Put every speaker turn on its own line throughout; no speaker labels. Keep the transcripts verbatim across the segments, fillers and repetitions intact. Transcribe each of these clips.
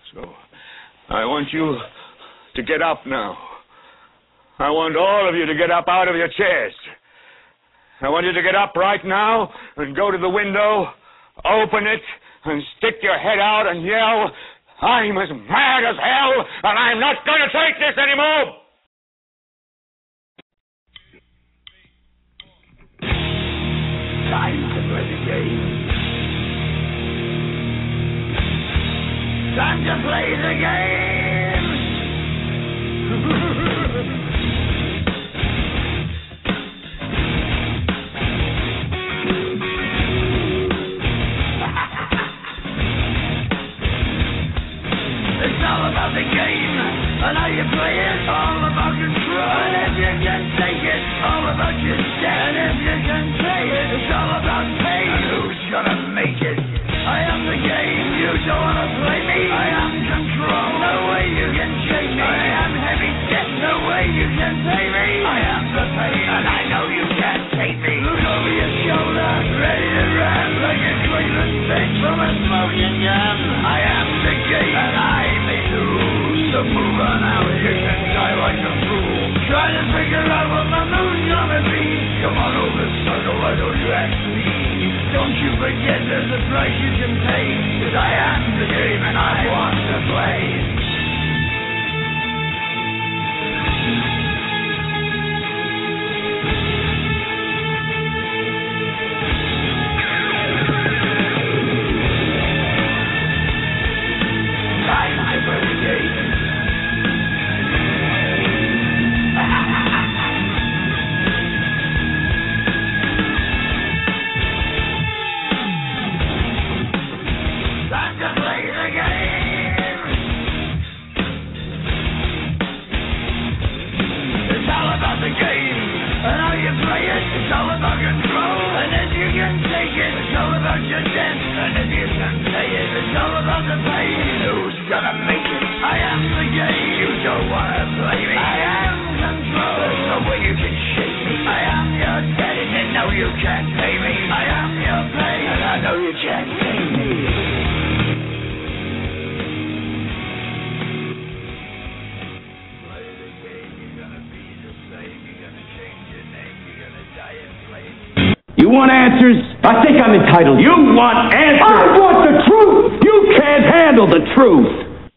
So I want you to get up now. I want all of you to get up out of your chairs. I want you to get up right now and go to the window, open it, and stick your head out and yell, I'm as mad as hell, and I'm not going to take this anymore! Time to play the game. Time to play the game! It's all about the game, and how you play it, all about control. And if you can take it, all about your debt. And if you can pay it, it's all about pain. And who's gonna make it? I am the game, you don't wanna play me. I am control, no way you can shake me. I am heavy debt, no way you can pay me. I am the pain, and I know you can't take me. Look over your shoulder, ready to run like a Cleveland bitch from a smoking gun. I am the game, and I may lose. So move on out, you can die like a fool. Try to figure out what my mood's gonna be. Come on over, sucker, why don't you ask me? Don't you forget there's a price you can pay. Cause I am the game and I want to play. Time to play the game. It's all about control, and if you can take it, it's all about your debt, and if you can pay it, it's all about the pain. Who's gonna make it? I am the game, you don't wanna play me. I am control, there's no way you can shake me. I am your debt, and you know you can't pay me. I am your pain, and I know you can't pay me.
You want answers? I think I'm entitled. You want answers? I want the truth! You can't handle the truth!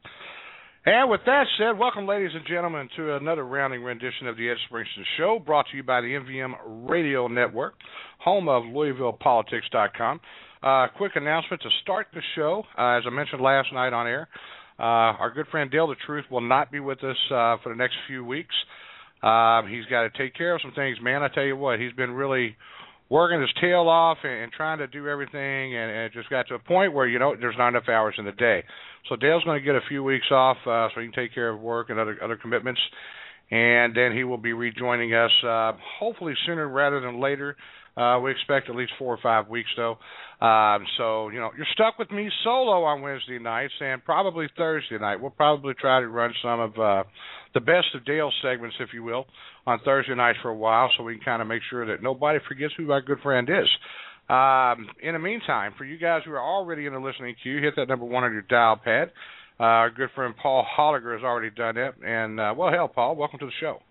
And with that said, welcome, ladies and gentlemen, to another rounding rendition of the Ed Springston Show, brought to you by the M V M Radio Network, home of Louisville Politics dot com. Uh, quick announcement to start the show. Uh, as I mentioned last night on air, uh, our good friend Dale the Truth will not be with us uh, for the next few weeks. Uh, he's got to take care of some things, man. I tell you what, he's been really working his tail off and, and trying to do everything, and, and it just got to a point where, you know, there's not enough hours in the day. So Dale's going to get a few weeks off uh, so he can take care of work and other other commitments, and then he will be rejoining us uh, hopefully sooner rather than later. Uh, we expect at least four or five weeks, though. Um, so, you know, you're stuck with me solo on Wednesday nights and probably Thursday night. We'll probably try to run some of uh, the best of Dale's segments, if you will, on Thursday nights for a while so we can kind of make sure that nobody forgets who our good friend is. Um, in the meantime, for you guys who are already in the listening queue, hit that number one on your dial pad. Uh, our good friend Paul Holliger has already done that. And, uh, well, hell, Paul, welcome to the show.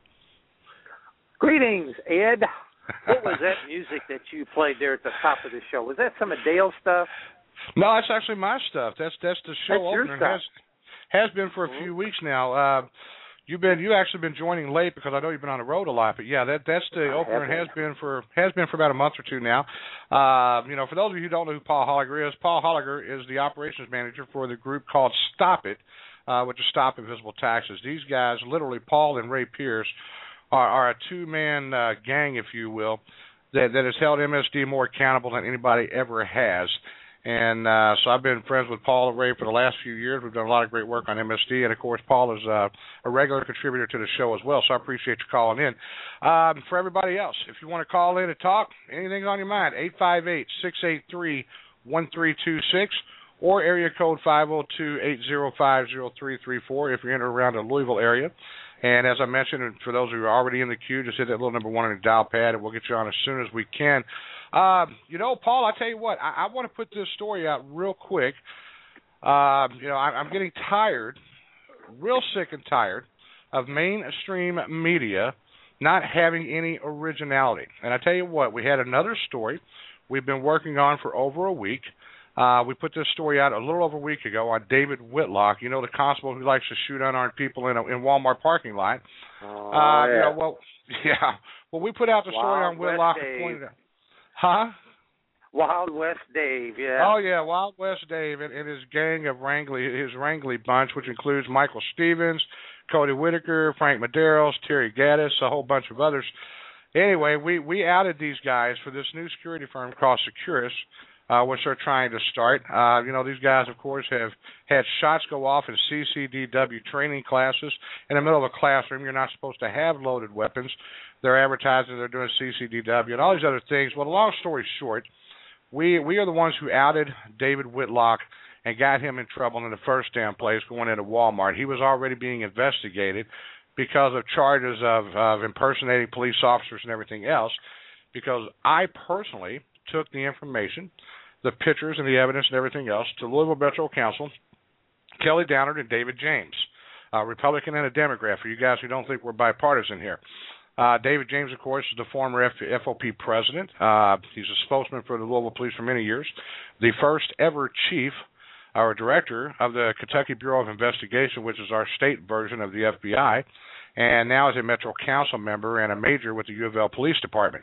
Greetings, Ed. What was that music that you played there at the top of the show? Was that some of Dale's stuff?
No, that's actually my stuff. That's that's the show
that's
opener. Has has been for a few weeks now. Uh, you've been you actually been joining late because I know you've been on the road a lot. But yeah, that that's the
I
opener.
Been.
Has been for has been for about a month or two now. Uh, you know, for those of you who don't know who Paul Holliger is, Paul Holliger is the operations manager for the group called Stop It, uh, which is Stop Invisible Taxes. These guys, literally Paul and Ray Pierce, are, are a two-man uh, gang, if you will, that, that has held M S D more accountable than anybody ever has. And uh, so I've been friends with Paul and Ray for the last few years. We've done a lot of great work on M S D. And, of course, Paul is uh, a regular contributor to the show as well, so I appreciate you calling in. Um, for everybody else, if you want to call in and talk, anything's on your mind, eight five eight, six eight three, one three two six or area code five oh two, eight oh five, oh three three four if you're in or around the Louisville area. And as I mentioned, and for those who are already in the queue, just hit that little number one on your dial pad, and we'll get you on as soon as we can. Uh, you know, Paul, I tell you what, I, I want to put this story out real quick. Uh, you know, I, I'm getting tired, real sick and tired, of mainstream media not having any originality. And I tell you what, we had another story we've been working on for over a week. Uh, we put this story out a little over a week ago on David Whitlock, you know, the constable who likes to shoot unarmed people in a in Walmart parking lot.
Oh,
uh,
yeah.
You know, well, yeah. Well, we put out the story
Wild
on Whitlock
West
and
Dave.
pointed out. Huh?
Wild West Dave, yeah.
Oh, yeah, Wild West Dave and, and his gang of Wrangley, his Wrangley bunch, which includes Michael Stevens, Cody Whitaker, Frank Medeiros, Terry Gaddis, a whole bunch of others. Anyway, we, we outed these guys for this new security firm called Securus, uh, which they're trying to start. Uh, you know, these guys, of course, have had shots go off in C C D W training classes. In the middle of a classroom, you're not supposed to have loaded weapons. They're advertising they're doing C C D W and all these other things. Well, long story short, we we are the ones who outed David Whitlock and got him in trouble in the first damn place going into Walmart. He was already being investigated because of charges of, of impersonating police officers and everything else, because I personally took the information, the pictures and the evidence and everything else to Louisville Metro Council, Kelly Downard and David James, a Republican and a Democrat, for you guys who don't think we're bipartisan here. Uh, David James, of course, is the former F- FOP president. Uh, he's a spokesman for the Louisville Police for many years, the first ever chief or director of the Kentucky Bureau of Investigation, which is our state version of the F B I, and now is a Metro Council member and a major with the U of L Police Department.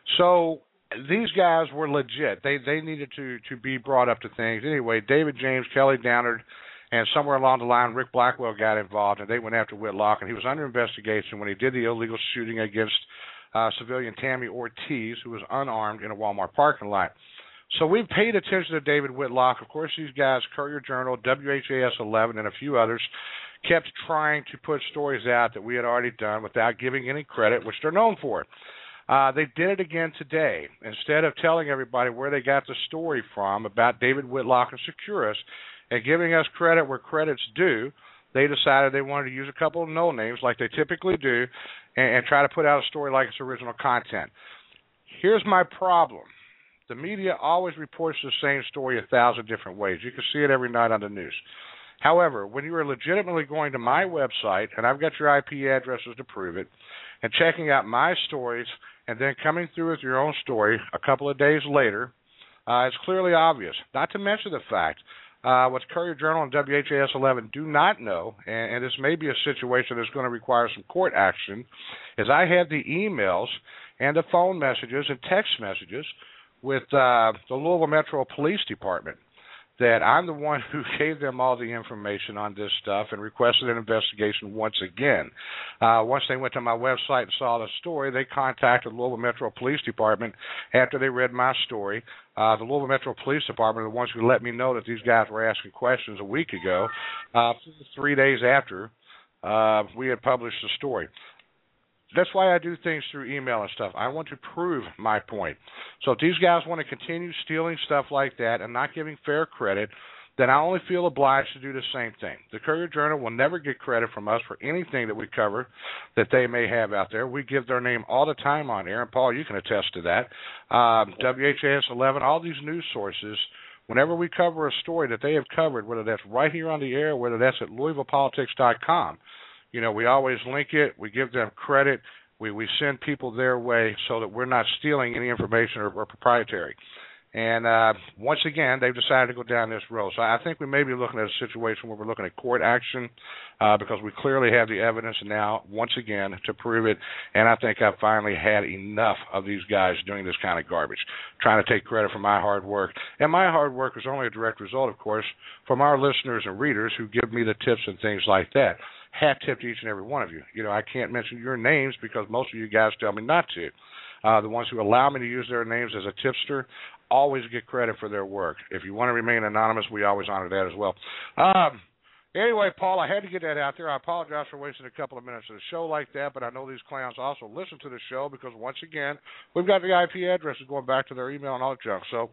So these guys were legit. They they needed to, to be brought up to things. Anyway, David James, Kelly Downard, and somewhere along the line, Rick Blackwell got involved, and they went after Whitlock, and he was under investigation when he did the illegal shooting against uh, civilian Tammy Ortiz, who was unarmed in a Walmart parking lot. So we've paid attention to David Whitlock. Of course, these guys, Courier Journal, W H A S eleven, and a few others, kept trying to put stories out that we had already done without giving any credit, which they're known for. Uh, they did it again today. Instead of telling everybody where they got the story from about David Whitlock and Securus and giving us credit where credit's due, they decided they wanted to use a couple of no-names like they typically do and, and try to put out a story like it's original content. Here's my problem. The media always reports the same story a thousand different ways. You can see it every night on the news. However, when you are legitimately going to my website, and I've got your I P addresses to prove it, and checking out my stories, and then coming through with your own story a couple of days later, uh, it's clearly obvious. Not to mention the fact, uh, what Courier Journal and W H A S eleven do not know, and, and this may be a situation that's going to require some court action, is I have the emails and the phone messages and text messages with uh, the Louisville Metro Police Department, that I'm the one who gave them all the information on this stuff and requested an investigation once again. Uh, once they went to my website and saw the story, they contacted the Louisville Metro Police Department after they read my story. Uh, the Louisville Metro Police Department are the ones who let me know that these guys were asking questions a week ago, uh, three days after uh, we had published the story. That's why I do things through email and stuff. I want to prove my point. So if these guys want to continue stealing stuff like that and not giving fair credit, then I only feel obliged to do the same thing. The Courier Journal will never get credit from us for anything that we cover that they may have out there. We give their name all the time on air, and Paul, you can attest to that. Um, W H A S eleven, all these news sources, whenever we cover a story that they have covered, whether that's right here on the air, whether that's at Louisville Politics dot com, you know, we always link it. We give them credit. We we send people their way so that we're not stealing any information or, or proprietary. And uh, once again, they've decided to go down this road. So I think we may be looking at a situation where we're looking at court action uh, because we clearly have the evidence now, once again, to prove it. And I think I've finally had enough of these guys doing this kind of garbage, trying to take credit for my hard work. And my hard work is only a direct result, of course, from our listeners and readers who give me the tips and things like that. Hat tip to each and every one of you. You know, I can't mention your names because most of you guys tell me not to. Uh, the ones who allow me to use their names as a tipster always get credit for their work. If you want to remain anonymous, we always honor that as well. Um, anyway, Paul, I had to get that out there. I apologize for wasting a couple of minutes of the show like that, but I know these clowns also listen to the show because, once again, we've got the I P addresses going back to their email and all that junk. So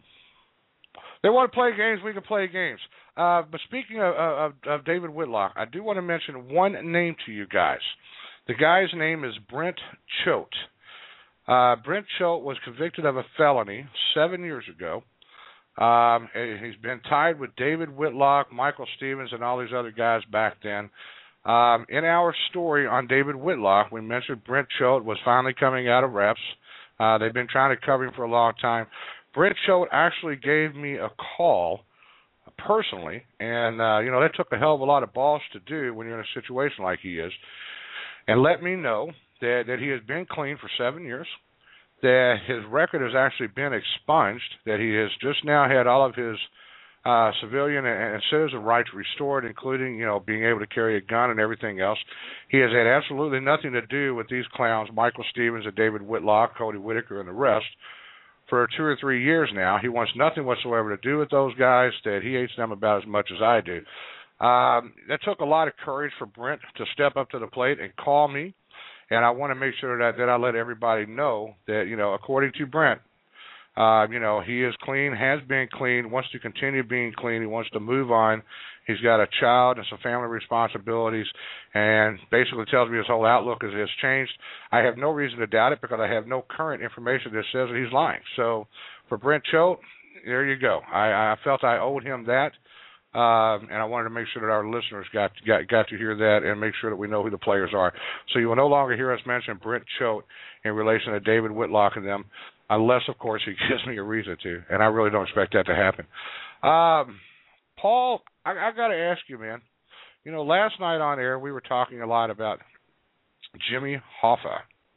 they want to play games, we can play games. Uh, but speaking of, of, of David Whitlock, I do want to mention one name to you guys. The guy's name is Brent Choate. Uh, Brent Choate was convicted of a felony seven years ago Um, he's been tied with David Whitlock, Michael Stevens, and all these other guys back then. Um, in our story on David Whitlock, we mentioned Brent Choate was finally coming out of reps. Uh, they've been trying to cover him for a long time. Brent Choate actually gave me a call personally, and, uh, you know, that took a hell of a lot of balls to do when you're in a situation like he is, and let me know that, that he has been clean for seven years, that his record has actually been expunged, that he has just now had all of his uh, civilian and, and citizen rights restored, including, you know, being able to carry a gun and everything else. He has had absolutely nothing to do with these clowns, Michael Stevens and David Whitlock, Cody Whitaker, and the rest, for two or three years now. He wants nothing whatsoever to do with those guys, that he hates them about as much as I do. Um, that took a lot of courage for Brent to step up to the plate and call me, and I want to make sure that, that I let everybody know that, you know, according to Brent, uh, you know, he is clean, has been clean, wants to continue being clean. He wants to move on. He's got a child and some family responsibilities, and basically tells me his whole outlook is, has changed. I have no reason to doubt it because I have no current information that says that he's lying. So for Brent Choate, there you go. I, I felt I owed him that, um, and I wanted to make sure that our listeners got, got got to hear that and make sure that we know who the players are. So you will no longer hear us mention Brent Choate in relation to David Whitlock and them, unless, of course, he gives me a reason to, and I really don't expect that to happen. Um, Paul, I, I got to ask you, man. You know, last night on air we were talking a lot about Jimmy Hoffa.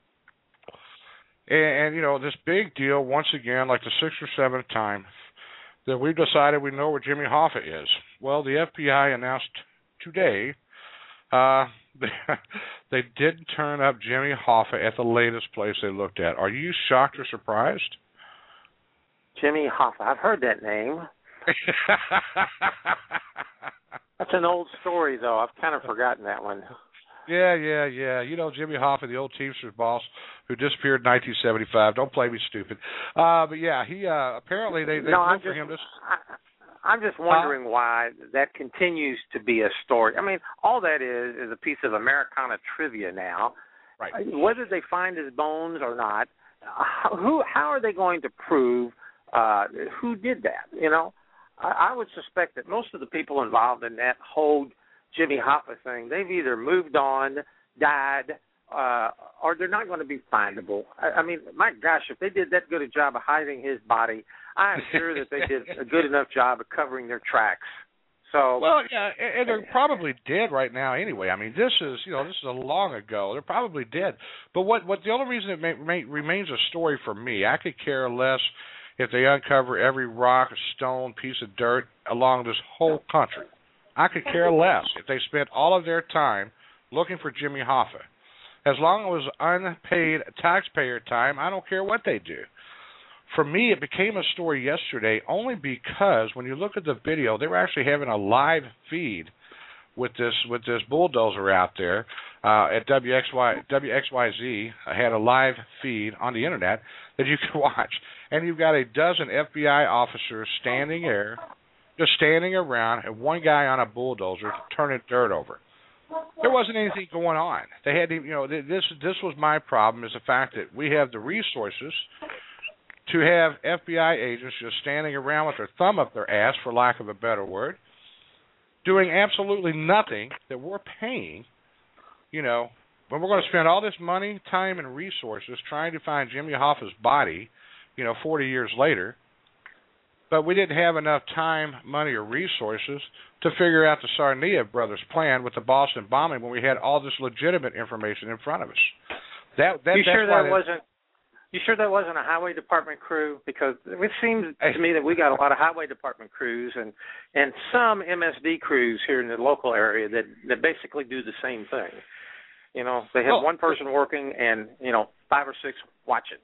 And, and, you know, this big deal, once again, like the sixth or seventh time, that we've decided we know where Jimmy Hoffa is. Well, the F B I announced today uh, they, they didn't turn up Jimmy Hoffa at the latest place they looked at. Are you shocked or surprised?
Jimmy Hoffa. I've heard that name. That's an old story, though. I've kind of forgotten that one.
Yeah, yeah, yeah. You know Jimmy Hoffa, the old Teamsters boss who disappeared in nineteen seventy-five. Don't play me stupid. Uh, but, yeah, he uh, apparently they, they
no,
looked
I'm
for
just,
him to...
I, I'm just wondering uh, why that continues to be a story. I mean, all that is is a piece of Americana trivia now.
Right.
Whether they find his bones or not, uh, who, how are they going to prove uh, who did that, you know? I, I would suspect that most of the people involved in that whole Jimmy Hoffa thing, they've either moved on, died, uh, or they're not going to be findable. I, I mean, my gosh, if they did that good a job of hiding his body, I am sure that they did a good enough job of covering their tracks. So,
well, yeah, and they're probably dead right now anyway. I mean, this is, you know, this is a long ago. They're probably dead. But what, what the only reason it may, may, remains a story for me, I could care less if they uncover every rock, stone, piece of dirt along this whole country. I could care less if they spent all of their time looking for Jimmy Hoffa. As long as it was unpaid taxpayer time, I don't care what they do. For me, it became a story yesterday only because when you look at the video, they were actually having a live feed with this with this bulldozer out there uh, at W X Y, W X Y Z. I had a live feed on the internet that you could watch. And you've got a dozen F B I officers standing there, just standing around, and one guy on a bulldozer turning dirt over. There wasn't anything going on. They had, you know, this this was my problem, is the fact that we have the resources to have F B I agents just standing around with their thumb up their ass, for lack of a better word, doing absolutely nothing that we're paying, you know, when we're going to spend all this money, time, and resources trying to find Jimmy Hoffa's body, you know, forty years later, but we didn't have enough time, money, or resources to figure out the Sarnia brothers' plan with the Boston bombing when we had all this legitimate information in front of us. That, that,
you
that's
sure
why
that
they,
wasn't? You sure that wasn't a highway department crew? Because it seems to me that we got a lot of highway department crews and and some M S D crews here in the local area that that basically do the same thing. You know, they have
well,
one person working and, you know, five or six watching.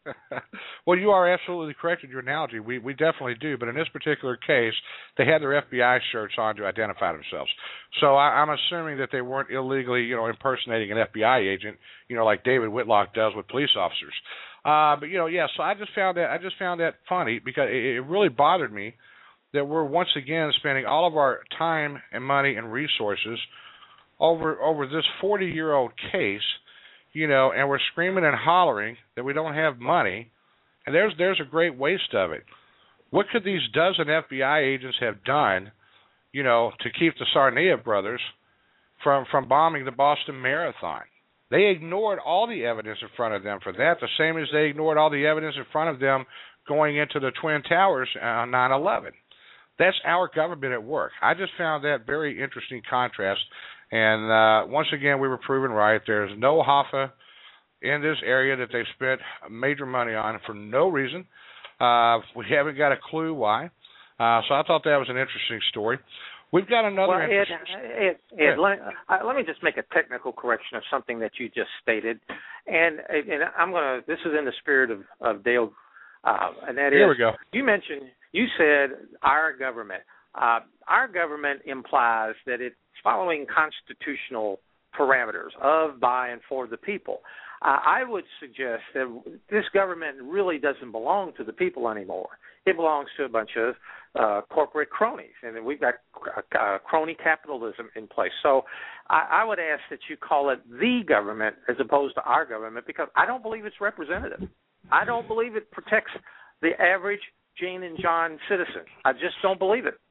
Well, you are absolutely correct in your analogy. We we definitely do, but in this particular case, they had their F B I shirts on to identify themselves. So I, I'm assuming that they weren't illegally, you know, impersonating an F B I agent, you know, like David Whitlock does with police officers. Uh, but you know, yeah. So I just found that I just found that funny because it, it really bothered me that we're once again spending all of our time and money and resources over over this forty-year-old case. You know, and we're screaming and hollering that we don't have money, and there's there's a great waste of it. What could these dozen F B I agents have done, you know, to keep the Tsarnaev brothers from, from bombing the Boston Marathon? They ignored all the evidence in front of them for that, the same as they ignored all the evidence in front of them going into the Twin Towers on nine eleven. That's our government at work. I just found that very interesting contrast. And uh, once again, we were proven right. There's no Hoffa in this area that they spent major money on for no reason. Uh, we haven't got a clue why. Uh, so I thought that was an interesting story. We've got another.
Well, Ed, Ed, Ed yeah. let, uh, let me just make a technical correction of something that you just stated, and and I'm gonna. This is in the spirit of of Dale, uh, and that
Here
is.
we go.
You mentioned. You said our government. Uh, our government implies that it's following constitutional parameters of, by, and for the people. Uh, I would suggest that this government really doesn't belong to the people anymore. It belongs to a bunch of uh, corporate cronies, and we've got uh, crony capitalism in place. So I, I would ask that you call it the government as opposed to our government, because I don't believe it's representative. I don't believe it protects the average Jane and John citizen. I just don't believe it.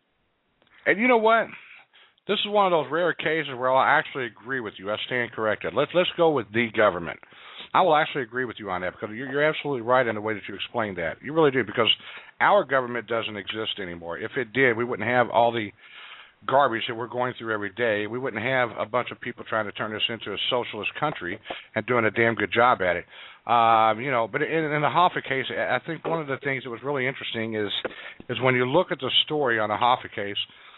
And you know what? This is one of those rare cases where I'll actually agree with you. I stand corrected. Let's let's go with the government. I will actually agree with you on that, because you're, you're absolutely right in the way that you explained that. You really do, because our government doesn't exist anymore. If it did, we wouldn't have all the garbage that we're going through every day. We wouldn't have a bunch of people trying to turn this into a socialist country and doing a damn good job at it. Um, you know, but in, in the Hoffa case, I think one of the things that was really interesting is is when you look at the story on the Hoffa case,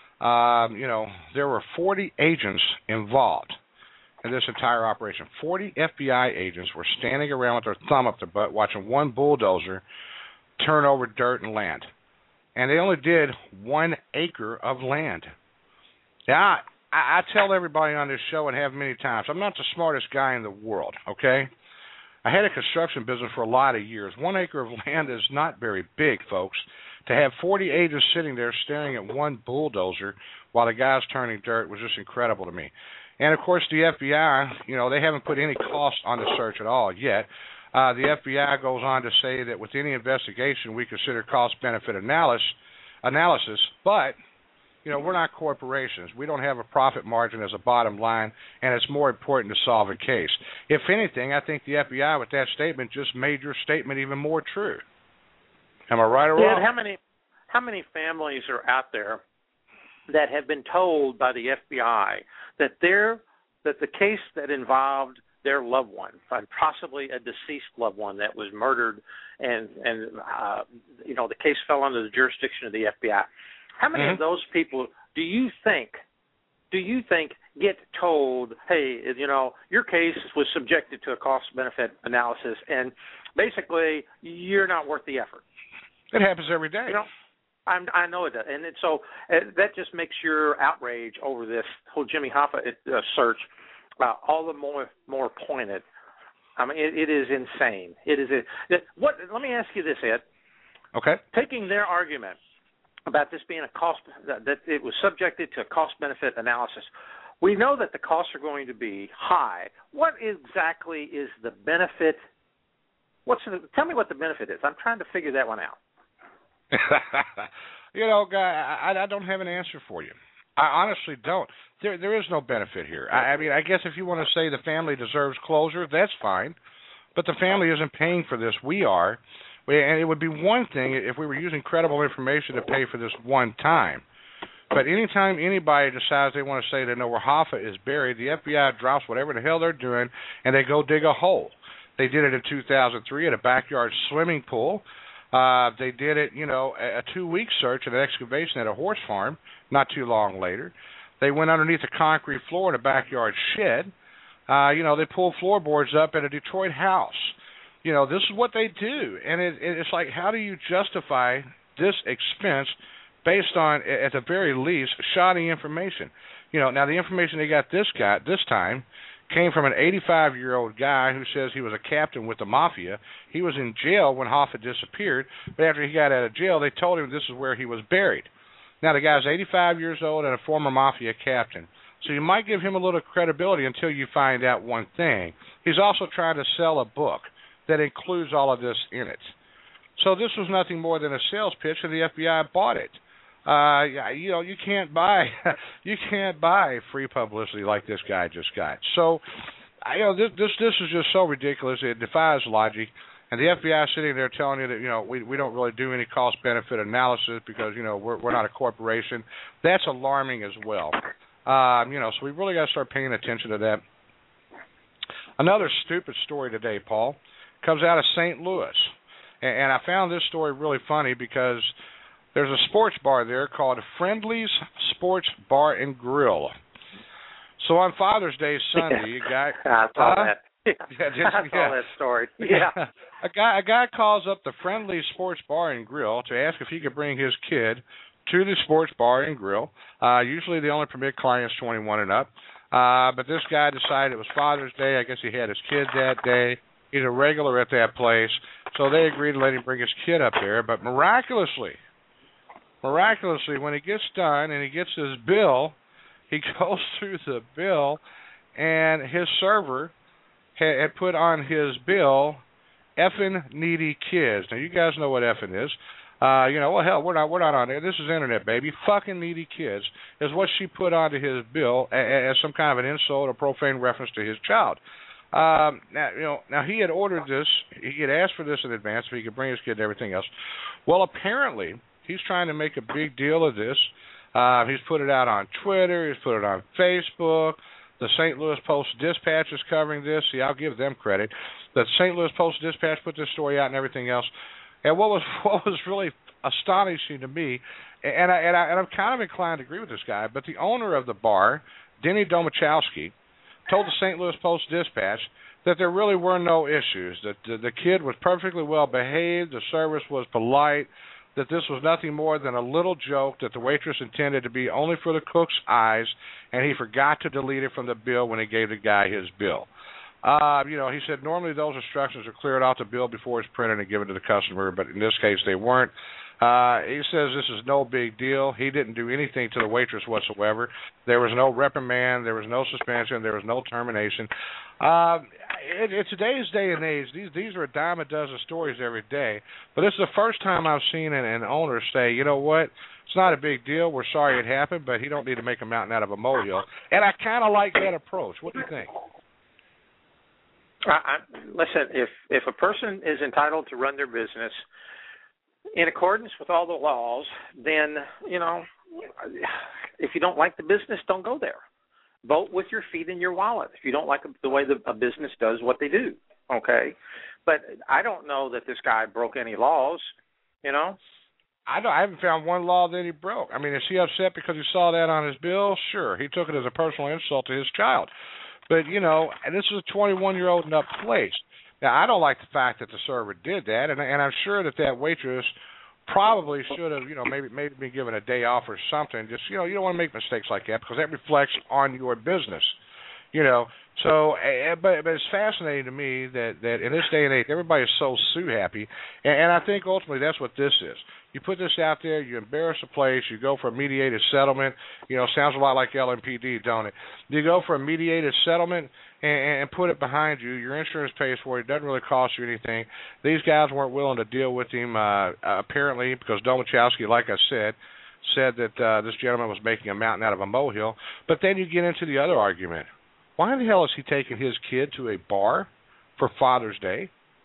um, you know, there were forty agents involved in this entire operation. forty F B I agents were standing around with their thumb up their butt watching one bulldozer turn over dirt and land. And they only did one acre of land. Now, I, I tell everybody on this show, and have many times, I'm not the smartest guy in the world, okay? I had a construction business for a lot of years. One acre of land is not very big, folks. To have forty agents sitting there staring at one bulldozer while the guy's turning dirt was just incredible to me. And, of course, the F B I, you know, they haven't put any cost on the search at all yet. Uh, the F B I goes on to say that with any investigation, we consider cost-benefit analysis, analysis, but, you know, we're not corporations. We don't have a profit margin as a bottom line, and it's more important to solve a case. If anything, I think the F B I, with that statement, just made your statement even more true. Am I right or wrong?
Ed, how many, how many families are out there that have been told by the F B I that they're, that the case that involved their loved one, possibly a deceased loved one that was murdered, and and uh, you know, the case fell under the jurisdiction of the F B I. How many mm-hmm. of those people do you think do you think get told, hey, you know, your case was subjected to a cost-benefit analysis, and basically you're not worth the effort?
It happens every day.
You know, I'm, I know it does, and it, so uh, that just makes your outrage over this whole Jimmy Hoffa uh, search uh, all the more more pointed. I mean, it, it is insane. It is a, what. Let me ask you this, Ed.
Okay.
Taking their argument about this being a cost, that, that it was subjected to a cost-benefit analysis, we know that the costs are going to be high. What exactly is the benefit? What's the, tell me what the benefit is. I'm trying to figure that one out.
You know, guy, I, I don't have an answer for you. I honestly don't. There, there is no benefit here. I, I mean, I guess if you want to say the family deserves closure, that's fine. But the family isn't paying for this. We are. And it would be one thing if we were using credible information to pay for this one time. But anytime anybody decides they want to say they know where Hoffa is buried, the F B I drops whatever the hell they're doing, and they go dig a hole. They did it in two thousand three at a backyard swimming pool. Uh, they did it, you know, a two-week search and an excavation at a horse farm not too long later. They went underneath a concrete floor in a backyard shed. Uh, you know, they pulled floorboards up at a Detroit house. You know, this is what they do. And it, it's like, how do you justify this expense based on, at the very least, shoddy information? You know, now the information they got this guy this time came from an eighty-five-year-old guy who says he was a captain with the mafia. He was in jail when Hoffa disappeared, but after he got out of jail, they told him this is where he was buried. Now, the guy's eighty-five years old and a former mafia captain, so you might give him a little credibility until you find out one thing. He's also trying to sell a book that includes all of this in it. So this was nothing more than a sales pitch, and the F B I bought it. Uh, you know, you can't buy you can't buy free publicity like this guy just got. So, you know, this this this is just so ridiculous. It defies logic. And the F B I is sitting there telling you that, you know, we we don't really do any cost-benefit analysis because, you know, we're we're not a corporation. That's alarming as well. Um, you know, so we really got to start paying attention to that. Another stupid story today, Paul, comes out of Saint Louis. And, and I found this story really funny because there's a sports bar there called Friendly's Sports Bar and Grill. So on Father's Day Sunday, a guy...
I saw
uh,
that.
Yeah, just,
I saw
yeah.
that story. Yeah.
a guy a guy calls up the Friendly Sports Bar and Grill to ask if he could bring his kid to the sports bar and grill. Uh, usually they only permit clients twenty-one and up. Uh, but this guy decided it was Father's Day. I guess he had his kid that day. He's a regular at that place. So they agreed to let him bring his kid up there. But miraculously, miraculously, when he gets done and he gets his bill, he goes through the bill, and his server had put on his bill, effing needy kids. Now, you guys know what effing is. Uh, you know, well, hell, we're not we're not on there. This is internet, baby. Fucking needy kids is what she put onto his bill as some kind of an insult or profane reference to his child. Um, now, you know, now he had ordered this. He had asked for this in advance so he could bring his kid and everything else. Well, apparently, he's trying to make a big deal of this. Uh, he's put it out on Twitter. He's put it on Facebook. The Saint Louis Post-Dispatch is covering this. See, I'll give them credit. The Saint Louis Post-Dispatch put this story out and everything else. And what was what was really astonishing to me, and, I, and, I, and I'm kind of inclined to agree with this guy, but the owner of the bar, Denny Domachowski, told the Saint Louis Post-Dispatch that there really were no issues, that the, the kid was perfectly well behaved, the service was polite, that this was nothing more than a little joke that the waitress intended to be only for the cook's eyes, and he forgot to delete it from the bill when he gave the guy his bill. Uh, you know, he said normally those instructions are cleared off the bill before it's printed and given to the customer, but in this case they weren't. Uh, he says this is no big deal. He didn't do anything to the waitress whatsoever. There was no reprimand. There was no suspension. There was no termination. Uh, in, in today's day and age, these these are a dime a dozen stories every day. But this is the first time I've seen an, an owner say, you know what, it's not a big deal. We're sorry it happened, but he don't need to make a mountain out of a molehill. And I kind of like that approach. What do you think?
I, I, listen, if if a person is entitled to run their business in accordance with all the laws, then, you know, if you don't like the business, don't go there. Vote with your feet in your wallet if you don't like the way the, a business does what they do, okay? But I don't know that this guy broke any laws, you know?
I don't, I haven't found one law that he broke. I mean, is he upset because he saw that on his bill? Sure. He took it as a personal insult to his child. But, you know, and this is a twenty-one-year-old and up place. Now, I don't like the fact that the server did that, and, and I'm sure that that waitress probably should have, you know, maybe maybe been given a day off or something. Just, you know, you don't want to make mistakes like that because that reflects on your business, you know. So, uh, but, but it's fascinating to me that, that in this day and age, everybody is so sue happy, and, and I think ultimately that's what this is. You put this out there, you embarrass a place, you go for a mediated settlement. You know, sounds a lot like L M P D, don't it? You go for a mediated settlement and, and put it behind you. Your insurance pays for it. It doesn't really cost you anything. These guys weren't willing to deal with him, uh, apparently, because Domachowski, like I said, said that uh, this gentleman was making a mountain out of a molehill. But then you get into the other argument. Why in the hell is he taking his kid to a bar for Father's Day?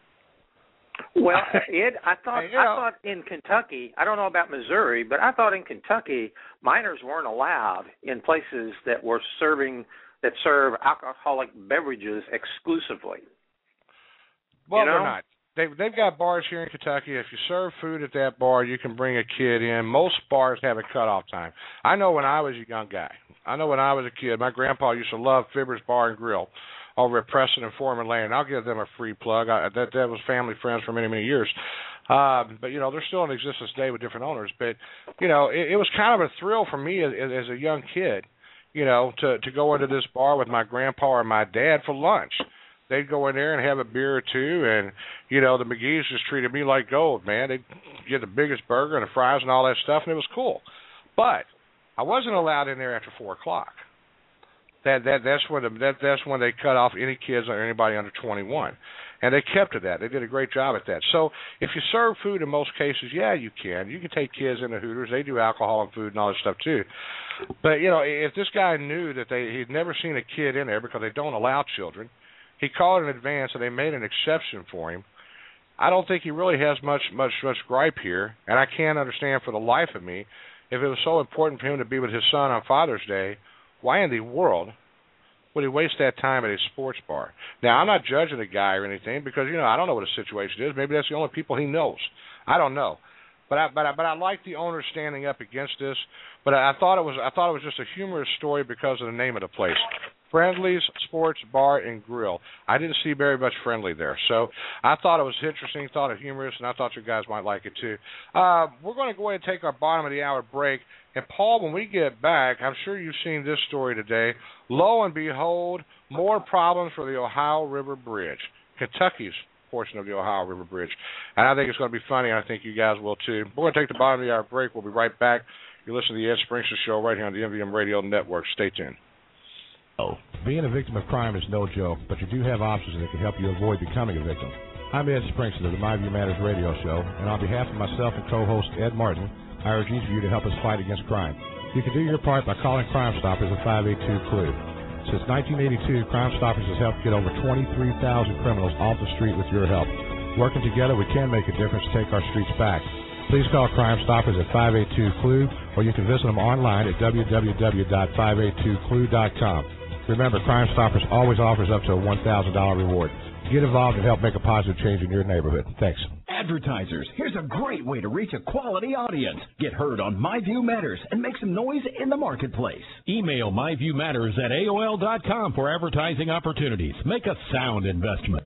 Well, Ed, I thought
you know,
I thought in Kentucky, I don't know about Missouri, but I thought in Kentucky minors weren't allowed in places that were serving that serve alcoholic beverages exclusively.
Well,
you know?
they're not. They've, they've got bars here in Kentucky. If you serve food at that bar, you can bring a kid in. Most bars have a cutoff time. I know when I was a young guy. I know when I was a kid, my grandpa used to love Fibber's Bar and Grill over at Preston and Foreman Lane. I'll give them a free plug. I, that that was family friends for many, many years. Um, but, you know, they're still in existence today with different owners. But, you know, it, it was kind of a thrill for me as, as a young kid, you know, to, to go into this bar with my grandpa or my dad for lunch. They'd go in there and have a beer or two, and, you know, the McGee's just treated me like gold, man. They'd get the biggest burger and the fries and all that stuff, and it was cool. But I wasn't allowed in there after four o'clock. That that that's when the, that that's when they cut off any kids or anybody under twenty-one, and they kept to that. They did a great job at that. So if you serve food in most cases, yeah, you can. You can take kids into Hooters. They do alcohol and food and all that stuff too. But you know, if this guy knew that they he'd never seen a kid in there because they don't allow children, he called in advance and they made an exception for him. I don't think he really has much much much gripe here, and I can't understand for the life of me if it was so important for him to be with his son on Father's Day. Why in the world would he waste that time at a sports bar? Now, I'm not judging the guy or anything because, you know, I don't know what his situation is. Maybe that's the only people he knows. I don't know. But I, but I, but I like the owner standing up against this. But I, I thought it was I thought it was just a humorous story because of the name of the place. Friendly's Sports Bar and Grill. I didn't see very much friendly there. So I thought it was interesting, thought it humorous, and I thought you guys might like it too. Uh, we're going to go ahead and take our bottom of the hour break. And, Paul, when we get back, I'm sure you've seen this story today. Lo and behold, more problems for the Ohio River Bridge, Kentucky's portion of the Ohio River Bridge. And I think it's going to be funny, and I think you guys will too. We're going to take the bottom of the hour break. We'll be right back. You're listening to the Ed Springston Show right here on the M V M Radio Network. Stay tuned.
Oh, being a victim of crime is no joke, but you do have options that can help you avoid becoming a victim. I'm Ed Springston of the My View Matters radio show, and on behalf of myself and co-host Ed Martin, I urge each of you to help us fight against crime. You can do your part by calling Crime Stoppers at five eight two, C L U E. Since nineteen eighty-two, Crime Stoppers has helped get over twenty-three thousand criminals off the street with your help. Working together, we can make a difference to take our streets back. Please call Crime Stoppers at five eight two, C L U E, or you can visit them online at w w w dot five eight two C L U E dot com. Remember, Crime Stoppers always offers up to a one thousand dollars reward. Get involved and help make a positive change in your neighborhood. Thanks.
Advertisers, here's a great way to reach a quality audience. Get heard on My View Matters and make some noise in the marketplace.
Email myviewmatters at A O L dot com for advertising opportunities. Make a sound investment.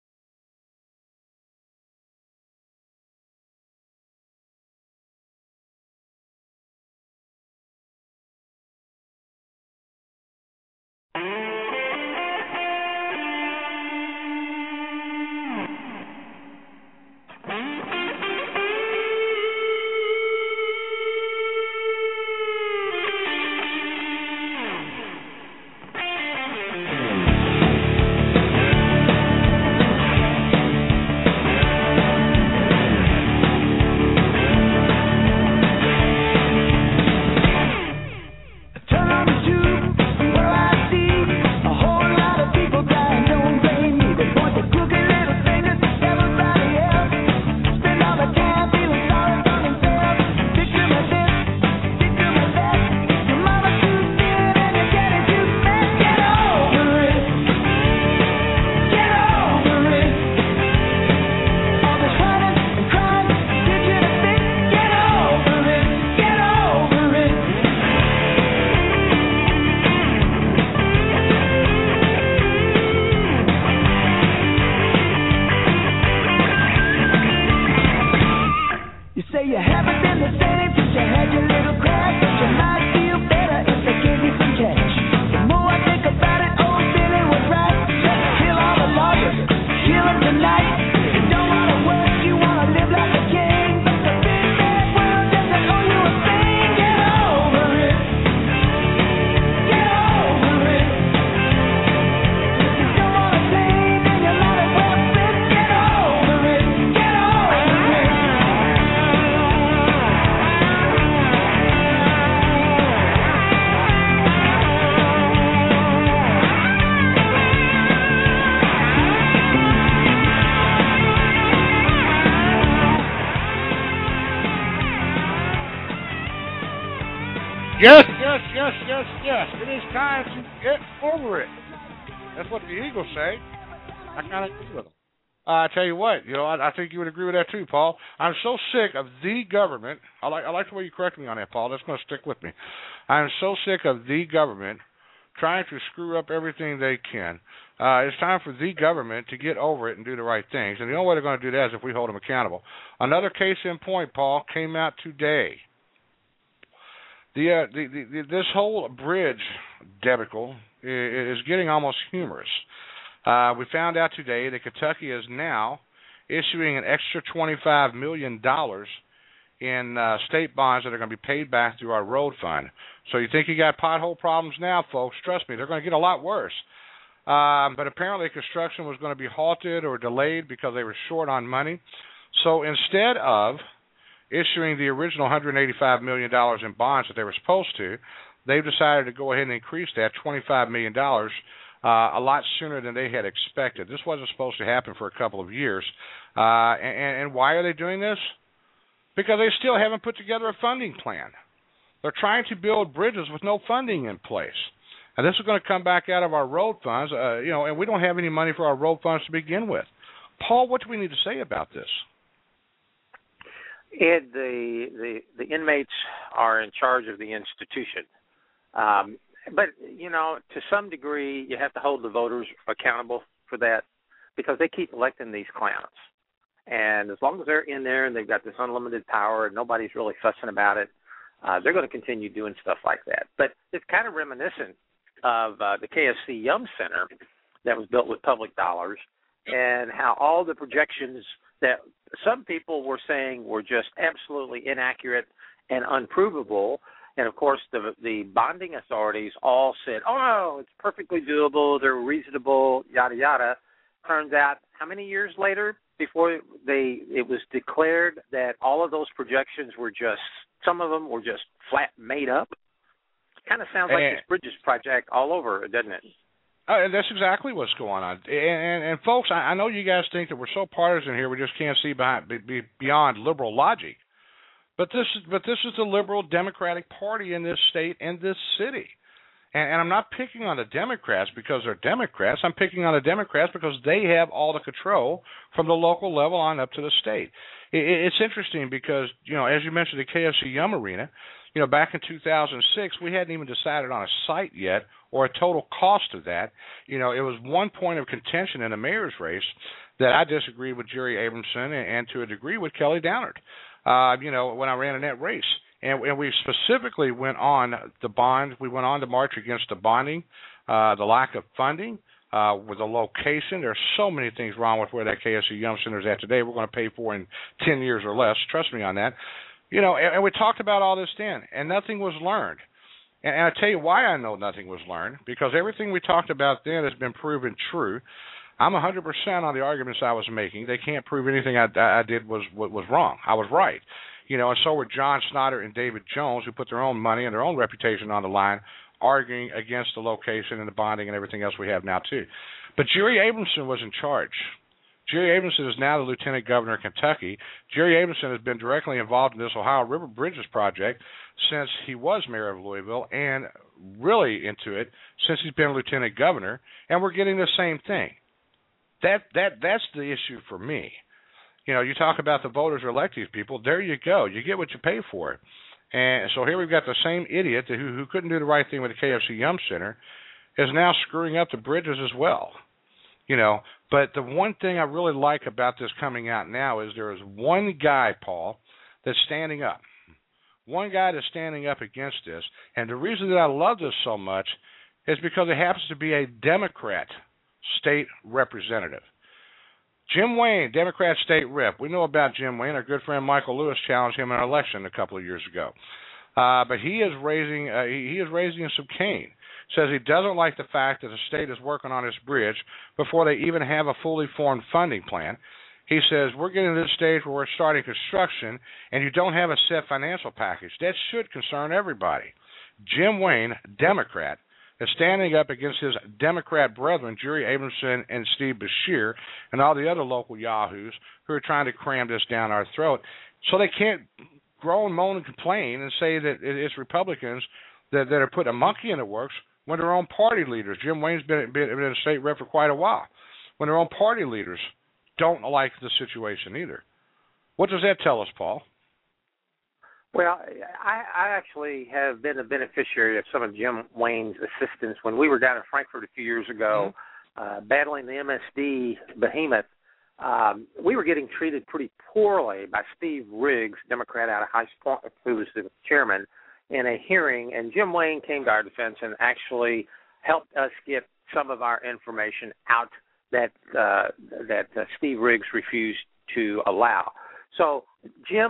Yes, yes, yes, yes, yes. It is time to get over it. That's what the Eagles say. I kind of agree with them. Uh, I tell you what, you know, I, I think you would agree with that too, Paul. I'm so sick of the government. I like, I like the way you correct me on that, Paul. That's going to stick with me. I'm so sick of the government trying to screw up everything they can. Uh, it's time for the government to get over it and do the right things. And the only way they're going to do that is if we hold them accountable. Another case in point, Paul, came out today. The, uh, the, the, the this whole bridge debacle is, is getting almost humorous. Uh, we found out today that Kentucky is now issuing an extra twenty-five million dollars in uh, state bonds that are going to be paid back through our road fund. So you think you got pothole problems now, folks? Trust me, they're going to get a lot worse. Um, but apparently construction was going to be halted or delayed because they were short on money. So instead of issuing the original one hundred eighty-five million dollars in bonds that they were supposed to, they've decided to go ahead and increase that twenty-five million dollars uh, a lot sooner than they had expected. This wasn't supposed to happen for a couple of years. Uh, and, and why are they doing this? Because they still haven't put together a funding plan. They're trying to build bridges with no funding in place. And this is going to come back out of our road funds, uh, you know, and we don't have any money for our road funds to begin with. Paul, what do we need to say about this?
Ed, the, the, the inmates are in charge of the institution. Um, but, you know, to some degree, you have to hold the voters accountable for that because they keep electing these clowns. And as long as they're in there and they've got this unlimited power and nobody's really fussing about it, uh, they're going to continue doing stuff like that. But it's kind of reminiscent of uh, the K F C Yum Center that was built with public dollars and how all the projections that some people were saying were just absolutely inaccurate and unprovable. And, of course, the the bonding authorities all said, oh, no, it's perfectly doable, they're reasonable, yada, yada. Turns out how many years later before they it was declared that all of those projections were just, some of them were just flat made up? Kind of sounds like and, this Bridges Project all over, doesn't it?
Uh, that's exactly what's going on. And, and, and folks, I, I know you guys think that we're so partisan here we just can't see behind, be, be beyond liberal logic. But this is but this is the liberal Democratic Party in this state and this city. And, and I'm not picking on the Democrats because they're Democrats. I'm picking on the Democrats because they have all the control from the local level on up to the state. It, it's interesting because, you know, as you mentioned, the K F C Yum Arena, you know, back in two thousand six, we hadn't even decided on a site yet or a total cost of that. You know, it was one point of contention in the mayor's race that I disagreed with Jerry Abramson and, and to a degree with Kelly Downard, uh, you know, when I ran in that race. And, and we specifically went on the bond. We went on to march against the bonding, uh, the lack of funding, uh, with the location. There's so many things wrong with where that K F C Yum Center is at today. We're going to pay for in ten years or less. Trust me on that. You know, and, and we talked about all this then, and nothing was learned. And, and I tell you why I know nothing was learned, because everything we talked about then has been proven true. I'm one hundred percent on the arguments I was making. They can't prove anything I, I did was was wrong. I was right. You know, and so were John Snyder and David Jones, who put their own money and their own reputation on the line, arguing against the location and the bonding and everything else we have now, too. But Jerry Abramson was in charge. Jerry Abramson is now the Lieutenant Governor of Kentucky. Jerry Abramson has been directly involved in this Ohio River Bridges project since he was mayor of Louisville, and really into it since he's been Lieutenant Governor, and we're getting the same thing. That that that's the issue for me. You know, you talk about the voters elect these people. There you go. You get what you pay for. And so here we've got the same idiot who, who couldn't do the right thing with the K F C Yum Center is now screwing up the bridges as well. You know, but the one thing I really like about this coming out now is there is one guy, Paul, that's standing up. One guy that's standing up against this. And the reason that I love this so much is because it happens to be a Democrat state representative. Jim Wayne, Democrat state rep. We know about Jim Wayne. Our good friend Michael Lewis challenged him in an election a couple of years ago. Uh, but he is raising uh, he, he is raising some cane. Says he doesn't like the fact that the state is working on this bridge before they even have a fully formed funding plan. He says, we're getting to this stage where we're starting construction and you don't have a set financial package. That should concern everybody. Jim Wayne, Democrat, is standing up against his Democrat brethren, Jerry Abramson and Steve Beshear, and all the other local yahoos who are trying to cram this down our throat. So they can't groan, moan, and complain and say that it's Republicans that, that are putting a monkey in the works when their own party leaders, Jim Wayne's been, been, been a state rep for quite a while, when their own party leaders don't like the situation either. What does that tell us, Paul?
Well, I, I actually have been a beneficiary of some of Jim Wayne's assistance. When we were down in Frankfurt a few years ago, mm-hmm. uh, battling the M S D behemoth, um, we were getting treated pretty poorly by Steve Riggs, Democrat out of Heights Point, who was the chairman, in a hearing. And Jim Wayne came to our defense and actually helped us get some of our information out that uh, that uh, Steve Riggs refused to allow. So Jim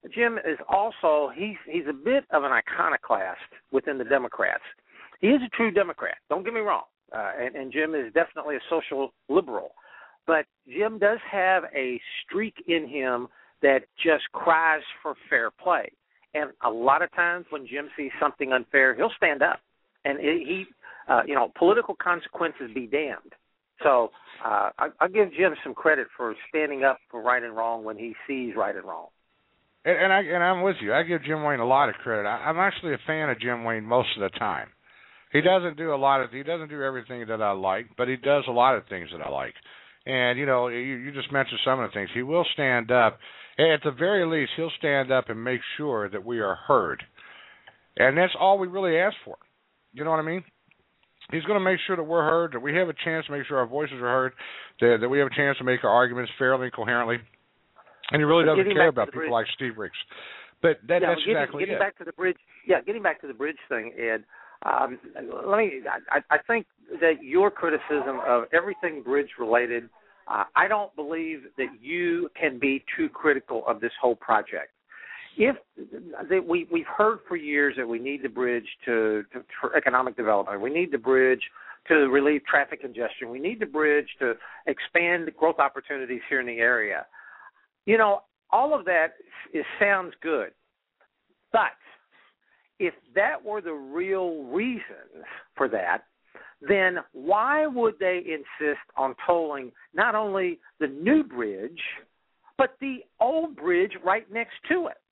Jim is also he's he's a bit of an iconoclast within the Democrats. He is a true Democrat. Don't get me wrong, uh, and, and Jim is definitely a social liberal. But Jim does have a streak in him that just cries for fair play. And a lot of times when Jim sees something unfair, he'll stand up. And he, uh, you know, political consequences be damned. So uh, I, I'll give Jim some credit for standing up for right and wrong when he sees right and wrong.
And, and, I, and I'm with you. I give Jim Wayne a lot of credit. I, I'm actually a fan of Jim Wayne most of the time. He doesn't do a lot of, he doesn't do everything that I like, but he does a lot of things that I like. And, you know, you, you just mentioned some of the things. He will stand up. At the very least, he'll stand up and make sure that we are heard. And that's all we really ask for. You know what I mean? He's going to make sure that we're heard, that we have a chance to make sure our voices are heard, that, that we have a chance to make our arguments fairly and coherently. And he really doesn't care about people bridge. like Steve Riggs. But that,
yeah,
that's
getting,
exactly
getting
it.
Back to the bridge, yeah, getting back to the bridge thing, Ed, um, let me, I, I think that your criticism of everything bridge-related, uh, I don't believe that you can be too critical of this whole project. If that we we've heard for years that we need the bridge to, to for economic development, we need the bridge to relieve traffic congestion, we need the bridge to expand growth opportunities here in the area. You know, all of that is, sounds good, but if that were the real reasons for that, then why would they insist on tolling not only the new bridge, but the old bridge right next to it?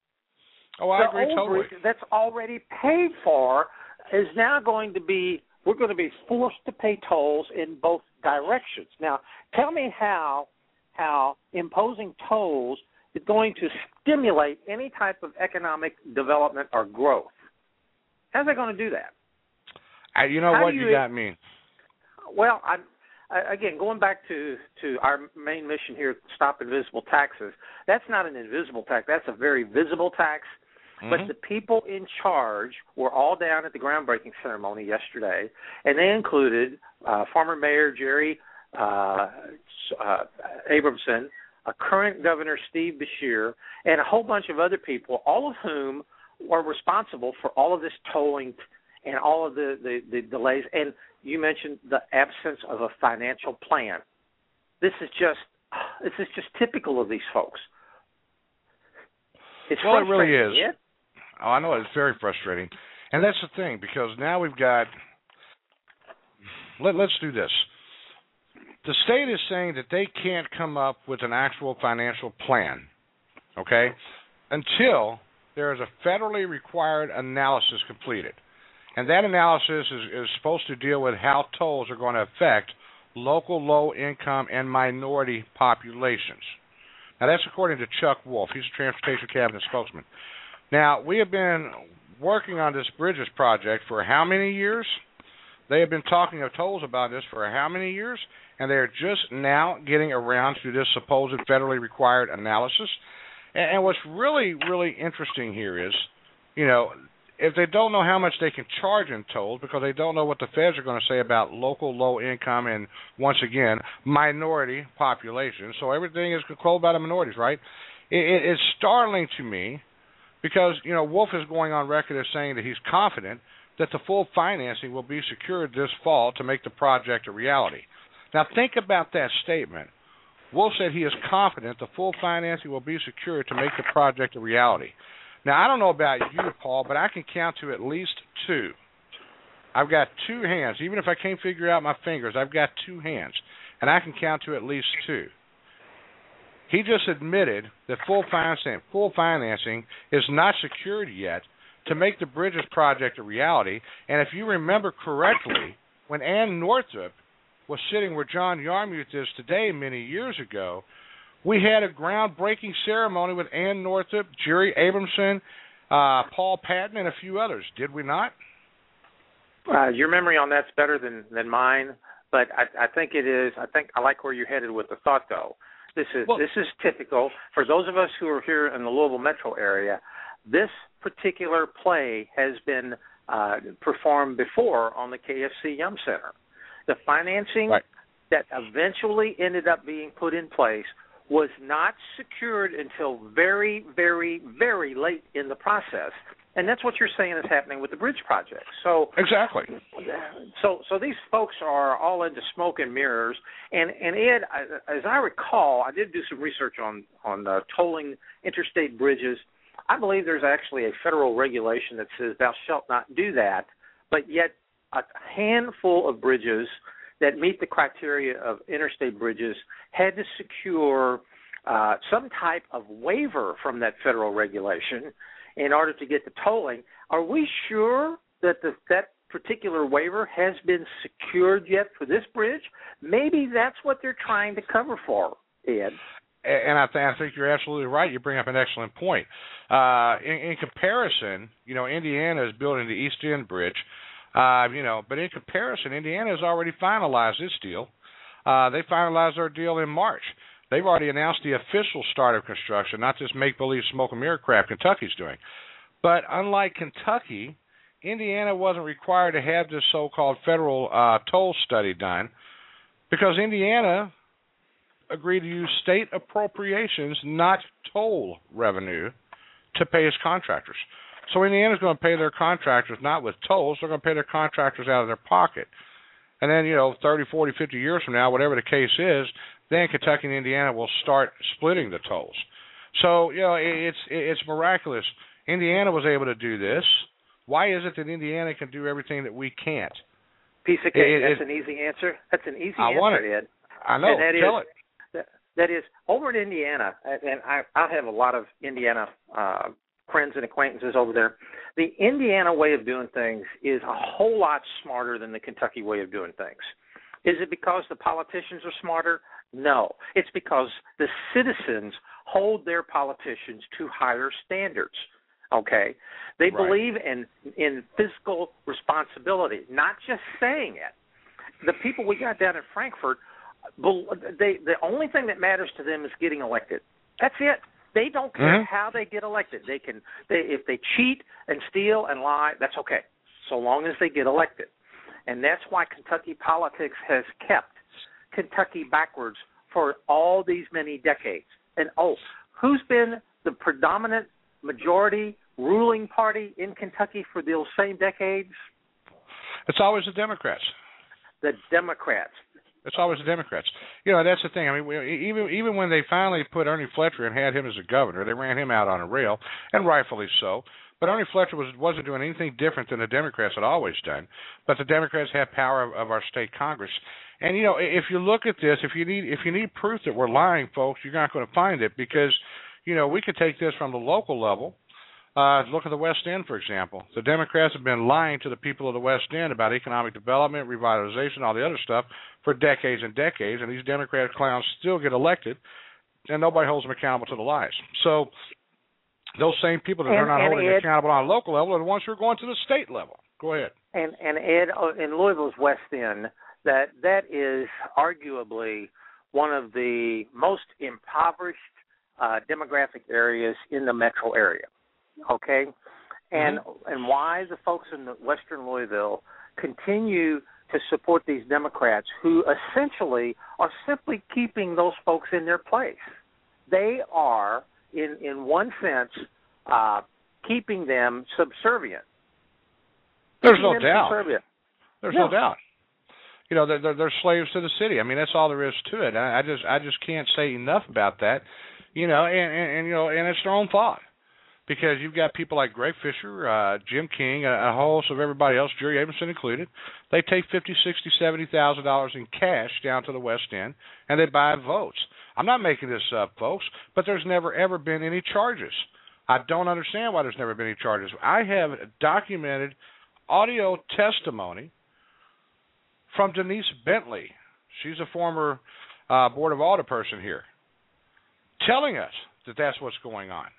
Oh, I
the
agree
old
totally.
bridge that's already paid for is now going to be, we're going to be forced to pay tolls in both directions. Now, tell me how how imposing tolls is going to stimulate any type of economic development or growth. How's that going to do that?
I, you know
how
what
you,
you got me.
Well, I'm, I, again, going back to, to our main mission here, Stop Invisible Taxes, that's not an invisible tax. That's a very visible tax. Mm-hmm. But the people in charge were all down at the groundbreaking ceremony yesterday, and they included uh, former Mayor Jerry uh, uh, Abramson, a current Governor Steve Beshear, and a whole bunch of other people, all of whom were responsible for all of this tolling and all of the, the, the delays. And you mentioned the absence of a financial plan. This is just this is just typical of these folks. It's
well, it really is.
Yet.
Oh, I know it's very frustrating, and that's the thing, because now we've got. Let, let's do this. The state is saying that they can't come up with an actual financial plan, okay, until there is a federally required analysis completed. And that analysis is, is supposed to deal with how tolls are going to affect local low-income and minority populations. Now, that's according to Chuck Wolf. He's a Transportation Cabinet spokesman. Now, we have been working on this Bridges project for how many years? They have been talking of tolls about this for how many years? And they're just now getting around to this supposed federally required analysis. And, and what's really, really interesting here is, you know, if they don't know how much they can charge in tolls because they don't know what the feds are going to say about local low-income and, once again, minority populations, so everything is controlled by the minorities, right? It, it, it's startling to me because, you know, Wolf is going on record as saying that he's confident that the full financing will be secured this fall to make the project a reality. Now, think about that statement. Wolf said he is confident the full financing will be secured to make the project a reality. Now, I don't know about you, Paul, but I can count to at least two. I've got two hands. Even if I can't figure out my fingers, I've got two hands, and I can count to at least two. He just admitted that full financing, full financing is not secured yet to make the Bridges project a reality. And if you remember correctly, when Ann Northup was sitting where John Yarmuth is today many years ago, we had a groundbreaking ceremony with Ann Northup, Jerry Abramson, uh, Paul Patton, and a few others. Did we not?
Uh, your memory on that's better than, than mine, but I, I think it is. I think I like where you're headed with the thought, though. This is well, this is typical for those of us who are here in the Louisville metro area. This particular play has been uh, performed before on the K F C Yum Center. The financing
right.
that eventually ended up being put in place was not secured until very, very, very late in the process. And that's what you're saying is happening with the bridge project. So
exactly.
So, so these folks are all into smoke and mirrors. And and Ed, as I recall, I did do some research on on uh, tolling interstate bridges. I believe there's actually a federal regulation that says thou shalt not do that. But yet, a handful of bridges that meet the criteria of interstate bridges had to secure uh, some type of waiver from that federal regulation in order to get the tolling. Are we sure that the, that particular waiver has been secured yet for this bridge? Maybe that's what they're trying to cover for, Ed.
And I, th- I think you're absolutely right. You bring up an excellent point. Uh, in, in comparison, you know, Indiana is building the East End Bridge, uh, you know, but in comparison, Indiana has already finalized its deal. Uh, they finalized their deal in March. They've already announced the official start of construction, not this make-believe smoke and mirror crap Kentucky's doing. But unlike Kentucky, Indiana wasn't required to have this so-called federal uh, toll study done because Indiana agreed to use state appropriations, not toll revenue, to pay its contractors. So Indiana's going to pay their contractors not with tolls. They're going to pay their contractors out of their pocket. And then, you know, thirty, forty, fifty years from now, whatever the case is, then Kentucky and Indiana will start splitting the tolls. So, you know, it's it's miraculous. Indiana was able to do this. Why is it that Indiana can do everything that we can't?
Piece of cake.
It,
That's
it,
an easy answer. That's an easy
I
answer,
want it.
Ed.
I know.
And that
Tell
is,
it.
That, that is, over in Indiana, and I, I have a lot of Indiana uh, friends and acquaintances over there, the Indiana way of doing things is a whole lot smarter than the Kentucky way of doing things. Is it because the politicians are smarter? No. It's because the citizens hold their politicians to higher standards. Okay? They
Right.
believe in in fiscal responsibility, not just saying it. The people we got down in Frankfurt, they the only thing that matters to them is getting elected. That's it. They don't care
Mm-hmm.
how they get elected. They can they if they cheat and steal and lie, that's okay, so long as they get elected. And that's why Kentucky politics has kept Kentucky backwards for all these many decades. And, oh, who's been the predominant majority ruling party in Kentucky for those same decades?
It's always the Democrats.
The Democrats.
It's always the Democrats. You know, that's the thing. I mean, we, even even when they finally put Ernie Fletcher and had him as a governor, they ran him out on a rail, and rightfully so. But Ernie Fletcher was, wasn't doing anything different than the Democrats had always done. But the Democrats have power of, of our state Congress. And, you know, if you look at this, if you need if you need proof that we're lying, folks, you're not going to find it because, you know, we could take this from the local level. Uh, look at the West End, for example. The Democrats have been lying to the people of the West End about economic development, revitalization, all the other stuff for decades and decades, and these Democrat clowns still get elected, and nobody holds them accountable to the lies. So those same people that
and,
are not holding
Ed,
accountable on a local level are the ones who are going to the state level. Go ahead.
And, and Ed, in Louisville's West End, that that is arguably one of the most impoverished uh, demographic areas in the metro area. Okay, and mm-hmm. and why the folks in the Western Louisville continue to support these Democrats who essentially are simply keeping those folks in their place. They are, in in one sense, uh, keeping them subservient.
There's
keeping
no doubt.
Subservient.
There's
no.
no doubt. You know, they're, they're slaves to the city. I mean, that's all there is to it. I, I just I just can't say enough about that. You know, and, and, and you know, and it's their own fault. Because you've got people like Greg Fisher, uh, Jim King, a, a whole host of everybody else, Jerry Abramson included. They take fifty, sixty, seventy thousand dollars in cash down to the West End, and they buy votes. I'm not making this up, folks, but there's never ever been any charges. I don't understand why there's never been any charges. I have documented audio testimony from Denise Bentley. She's a former uh, Board of Audit person here, telling us that that's what's going on.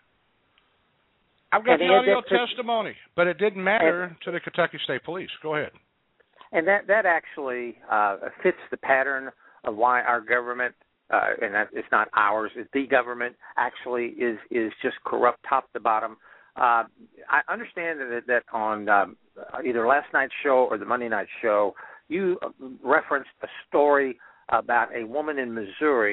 I've got
and
the audio
that,
testimony, but it didn't matter
and,
to the Kentucky State Police. Go ahead.
And that, that actually uh, fits the pattern of why our government, uh, and that, it's not ours, it's the government, actually is, is just corrupt top to bottom. Uh, I understand that, that on um, either last night's show or the Monday night show, you referenced a story about a woman in Missouri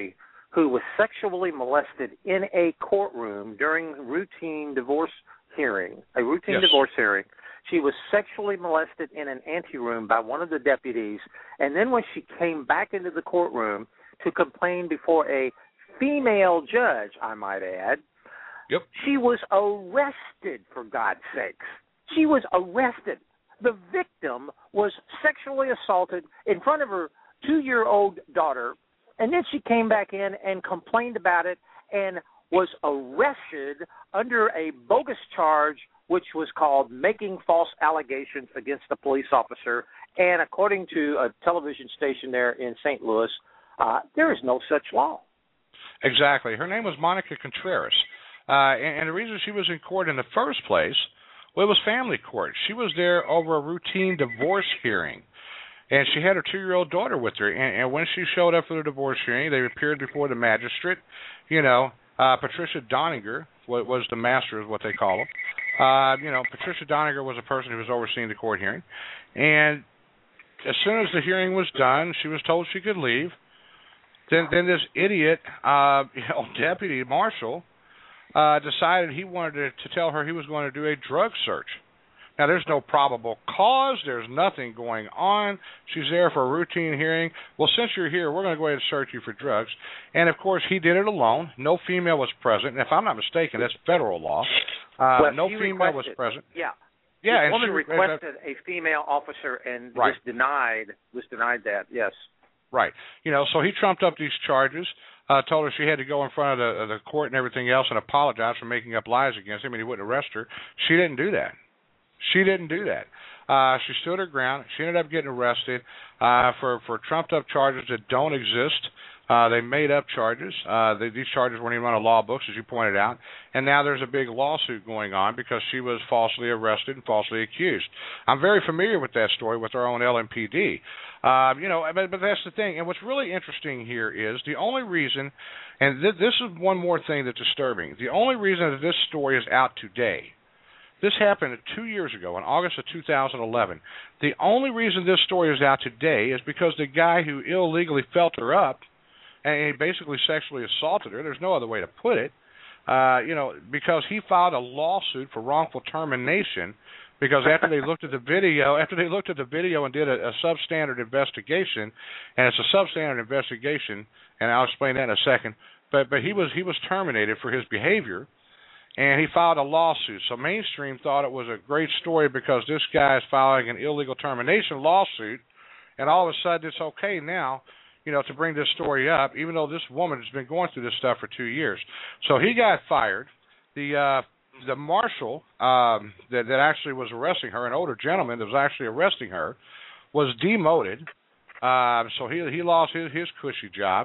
who was sexually molested in a courtroom during routine divorce hearing, a routine
yes.
divorce hearing. She was sexually molested in an anteroom by one of the deputies, and then when she came back into the courtroom to complain before a female judge, I might add,
yep.
she was arrested, for God's sakes. She was arrested. The victim was sexually assaulted in front of her two-year-old daughter, and then she came back in and complained about it and was arrested under a bogus charge, which was called making false allegations against a police officer. And according to a television station there in Saint Louis, uh, there is no such law.
Exactly. Her name was Monica Contreras. Uh, and, and the reason she was in court in the first place, well, it was family court. She was there over a routine divorce hearing. And she had her two-year-old daughter with her. And, and when she showed up for the divorce hearing, they appeared before the magistrate. You know, uh, Patricia Doninger was the master, is what they call him. Uh, you know, Patricia Doninger was a person who was overseeing the court hearing. And as soon as the hearing was done, she was told she could leave. Then, then this idiot, uh, you know, deputy marshal, uh, decided he wanted to, to tell her he was going to do a drug search. Now, there's no probable cause. There's nothing going on. She's there for a routine hearing. Well, since you're here, we're going to go ahead and search you for drugs. And, of course, he did it alone. No female was present. And if I'm not mistaken, that's federal law. Uh,
well,
no female was present.
Yeah.
Yeah,
the
and
woman
she
requested uh, a female officer and
right.
was denied was denied that, yes.
Right. You know, so he trumped up these charges, uh, told her she had to go in front of the, of the court and everything else and apologize for making up lies against him, and he wouldn't arrest her. She didn't do that. She didn't do that. Uh, she stood her ground. She ended up getting arrested uh, for, for trumped-up charges that don't exist. Uh, they made up charges. Uh, they, these charges weren't even on the law books, as you pointed out. And now there's a big lawsuit going on because she was falsely arrested and falsely accused. I'm very familiar with that story with our own L M P D. Uh, you know, but, but that's the thing. And what's really interesting here is the only reason, and th- this is one more thing that's disturbing, the only reason that this story is out today, this happened two years ago, in August of two thousand eleven. The only reason this story is out today is because the guy who illegally felt her up and he basically sexually assaulted her, there's no other way to put it, uh, you know, because he filed a lawsuit for wrongful termination because after they looked at the video, after they looked at the video and did a, a substandard investigation, and it's a substandard investigation, and I'll explain that in a second, but but he was he was terminated for his behavior. And he filed a lawsuit. So Mainstream thought it was a great story because this guy is filing an illegal termination lawsuit, and all of a sudden it's okay now, you know, to bring this story up, even though this woman has been going through this stuff for two years. So he got fired. The uh, the marshal um, that, that actually was arresting her, an older gentleman that was actually arresting her, was demoted. Uh, so he he lost his, his cushy job.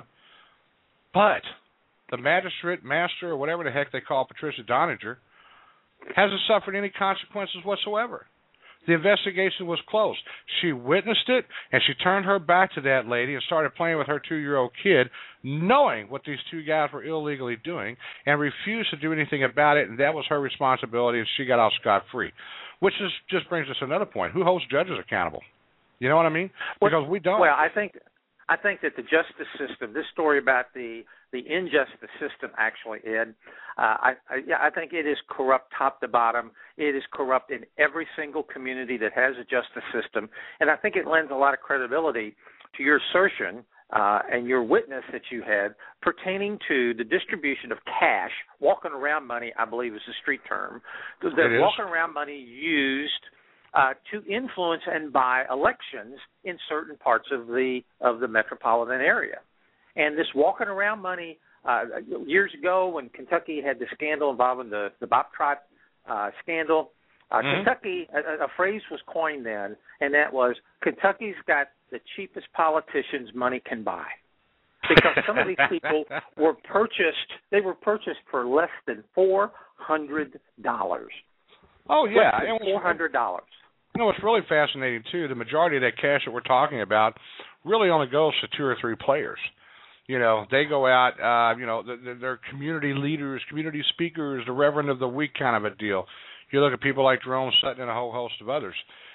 But the magistrate, master, or whatever the heck they call Patricia Doninger, hasn't suffered any consequences whatsoever. The investigation was closed. She witnessed it, and she turned her back to that lady and started playing with her two-year-old kid, knowing what these two guys were illegally doing, and refused to do anything about it, and that was her responsibility, and she got off scot-free. Which is, just brings us to another point. Who holds judges accountable? You know what I mean? Because we don't.
Well, I think I think that the justice system, this story about the the injustice system, actually, Ed, uh, I, I, yeah, I think it is corrupt top to bottom. It is corrupt in every single community that has a justice system, and I think it lends a lot of credibility to your assertion uh, and your witness that you had pertaining to the distribution of cash, walking around money, I believe is the street term, the walking around money used Uh, to influence and buy elections in certain parts of the of the metropolitan area. And this walking around money, uh, years ago when Kentucky had the scandal involving the, the Bob Trott uh, scandal, uh, mm-hmm. Kentucky, a, a phrase was coined then, and that was, Kentucky's got the cheapest politicians money can buy. Because some of these people were purchased, they were purchased for less than four hundred dollars.
Oh, yeah.
Less than four hundred dollars.
You know what's really fascinating, too, the majority of that cash that we're talking about really only goes to two or three players. You know, they go out, uh, you know, they're, they're community leaders, community speakers, the Reverend of the Week kind of a deal. You look at people like Jerome Sutton and a whole host of others.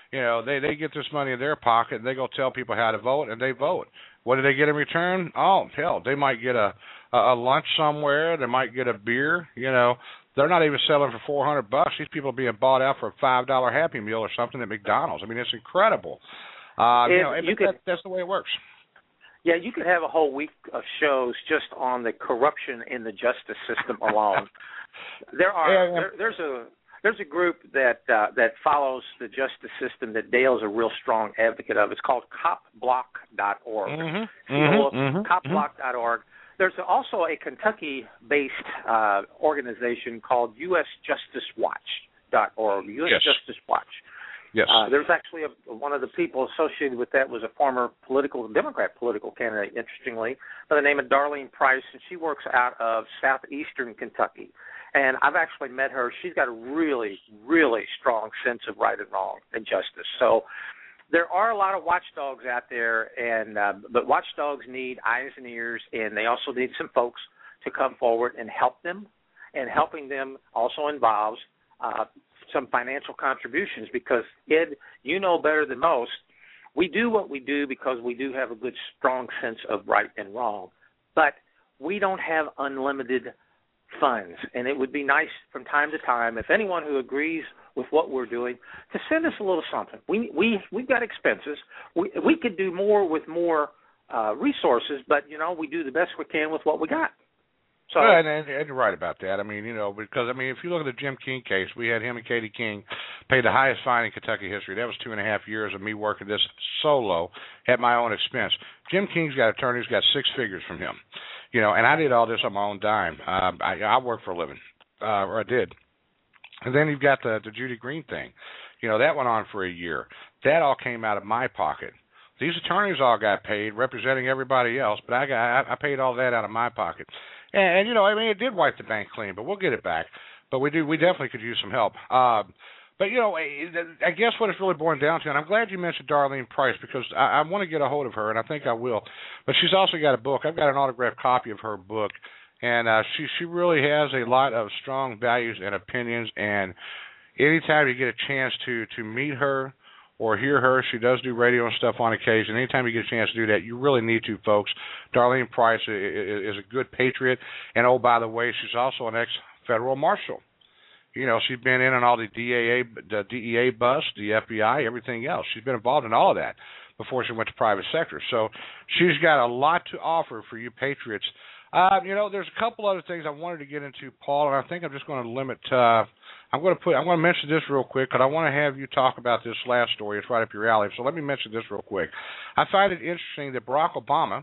You know, they, they get this money in their pocket, and they go tell people how to vote, and they vote. What do they get in return? Oh, hell, they might get a, a, a lunch somewhere. They might get a beer. You know, they're not even selling for four hundred bucks. These people are being bought out for a five dollar Happy Meal or something at McDonald's. I mean, it's incredible. Uh, you know, you could, that, that's the way it works.
Yeah, you could have a whole week of shows just on the corruption in the justice system alone. there are
yeah, yeah.
There, there's a there's a group that uh, that follows the justice system that Dale's a real strong advocate of. It's called cop block dot org.
Mm-hmm, mm-hmm, mm-hmm,
cop block dot org. There's also a Kentucky-based uh, organization called U S Justice Watch dot org. U S
Yes.
Justice Watch.
Yes.
Uh, there's actually a, one of the people associated with that was a former political Democrat political candidate, interestingly, by the name of Darlene Price, and she works out of southeastern Kentucky. And I've actually met her. She's got a really, really strong sense of right and wrong and justice. So there are a lot of watchdogs out there, and uh, but watchdogs need eyes and ears, and they also need some folks to come forward and help them. And helping them also involves uh, some financial contributions because, Ed, you know better than most, we do what we do because we do have a good, strong sense of right and wrong. But we don't have unlimited funds, and it would be nice from time to time if anyone who agrees with what we're doing to send us a little something. We we we've got expenses. We we could do more with more uh, resources, but you know we do the best we can with what we got. So
well, and, and, and you're right about that. I mean, you know, because I mean, if you look at the Jim King case, we had him and Katie King pay the highest fine in Kentucky history. That was two and a half years of me working this solo at my own expense. Jim King's got attorneys got six figures from him. You know, and I did all this on my own dime. Uh, I, I work for a living, uh, or I did. And then you've got the, the Judy Green thing. You know, that went on for a year. That all came out of my pocket. These attorneys all got paid representing everybody else, but I got I, I paid all that out of my pocket. And, and, you know, I mean, it did wipe the bank clean, but we'll get it back. But we do we definitely could use some help. Uh, But, you know, I guess what it's really boiling down to, and I'm glad you mentioned Darlene Price because I, I want to get a hold of her, and I think I will. But she's also got a book. I've got an autographed copy of her book, and uh, she, she really has a lot of strong values and opinions. And anytime you get a chance to, to meet her or hear her, she does do radio and stuff on occasion. Anytime you get a chance to do that, you really need to, folks. Darlene Price is, is a good patriot. And, oh, by the way, she's also an ex-federal marshal. You know, she's been in on all the D A A, the D E A bust, the F B I, everything else. She's been involved in all of that before she went to private sector. So she's got a lot to offer for you patriots. Uh, you know, there's a couple other things I wanted to get into, Paul, and I think I'm just going to limit. Uh, I'm going to put. I'm going to mention this real quick because I want to have you talk about this last story. It's right up your alley. So let me mention this real quick. I find it interesting that Barack Obama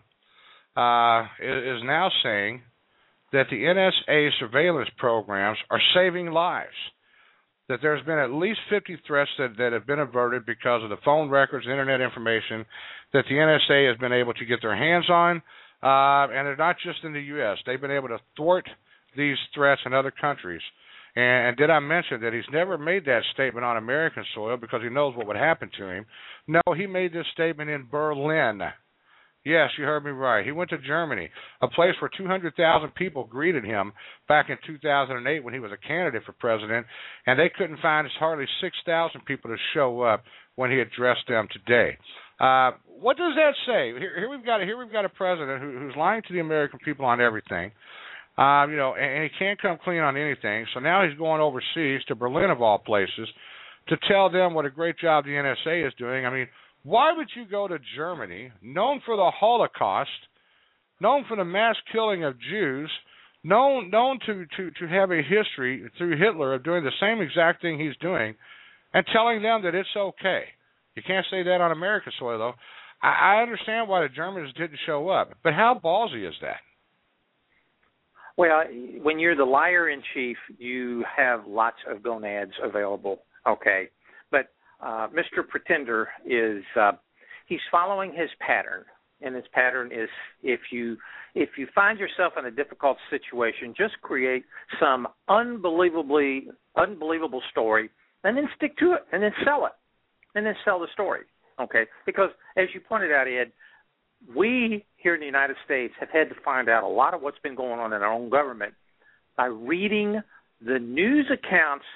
uh, is, is now saying that the N S A surveillance programs are saving lives, that there's been at least fifty threats that, that have been averted because of the phone records, internet information that the N S A has been able to get their hands on, uh, and they're not just in the U S They've been able to thwart these threats in other countries. And, and did I mention that he's never made that statement on American soil because he knows what would happen to him? No, he made this statement in Berlin. Yes, you heard me right. He went to Germany, a place where two hundred thousand people greeted him back in two thousand eight when he was a candidate for president, and they couldn't find hardly six thousand people to show up when he addressed them today. Uh, what does that say? Here, here we've got a, here we've got a president who, who's lying to the American people on everything, uh, you know, and, and he can't come clean on anything. So now he's going overseas to Berlin of all places to tell them what a great job the N S A is doing. I mean, why would you go to Germany, known for the Holocaust, known for the mass killing of Jews, known known to, to, to have a history through Hitler of doing the same exact thing he's doing, and telling them that it's okay? You can't say that on American soil, though. I, I understand why the Germans didn't show up, but how ballsy is that?
Well, when you're the liar in chief, you have lots of gonads available, okay? But Uh, Mister Pretender is uh, he's following his pattern, and his pattern is if you if you find yourself in a difficult situation, just create some unbelievably unbelievable story, and then stick to it, and then sell it, and then sell the story, okay? Because as you pointed out, Ed, we here in the United States have had to find out a lot of what's been going on in our own government by reading the news accounts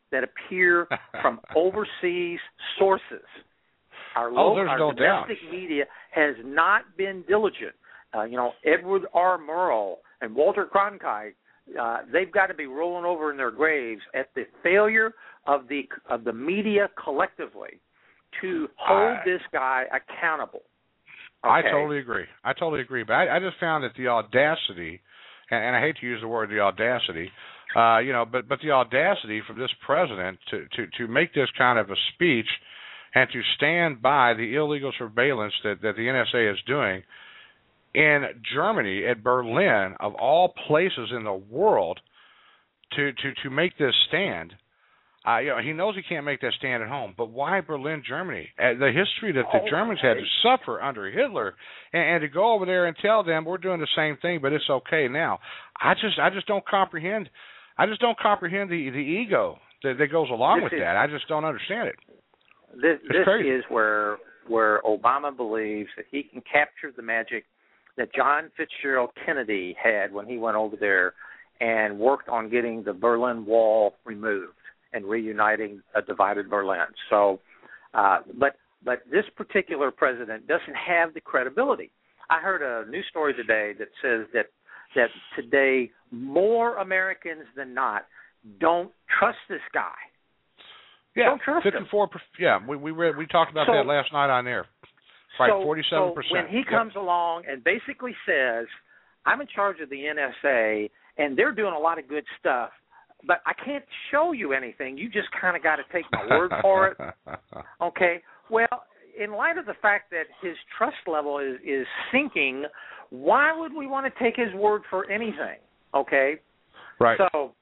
that appear from overseas sources. Our,
oh,
local,
there's
our
no
domestic
doubt.
media has not been diligent. Uh, you know, Edward R. Murrow and Walter Cronkite, uh, they've got to be rolling over in their graves at the failure of the of the media collectively to hold
I,
this guy accountable.
Okay. I
Okay.
totally agree. I totally agree. But I, I just found that the audacity, and, and I hate to use the word the audacity, uh, you know, but, but the audacity from this president to, to, to make this kind of a speech and to stand by the illegal surveillance that, that the N S A is doing in Germany, at Berlin, of all places in the world, to, to, to make this stand. Uh, you know, he knows he can't make that stand at home, but why Berlin, Germany? Uh, the history that the
oh,
Germans had to suffer under Hitler, and, and to go over there and tell them we're doing the same thing, but it's okay now. I just, I just don't comprehend. I just don't comprehend the the ego that, that goes along
This
with
is,
that. I just don't understand it.
This,
It's
this
crazy.
is where where Obama believes that he can capture the magic that John Fitzgerald Kennedy had when he went over there and worked on getting the Berlin Wall removed and reuniting a divided Berlin. So, uh, but but this particular president doesn't have the credibility. I heard a news story today that says that that today more Americans than not don't trust this guy.
Yeah,
don't trust
fifty-four.
him.
Yeah, we we read, we talked about
so,
that last night on air. Right,
so,
forty-seven percent.
So when he
yep.
comes along and basically says, "I'm in charge of the N S A and they're doing a lot of good stuff, but I can't show you anything. You just kind of got to take my word for it." Okay. Well, in light of the fact that his trust level is, is sinking, why would we want to take his word for anything? Okay.
Right.
So,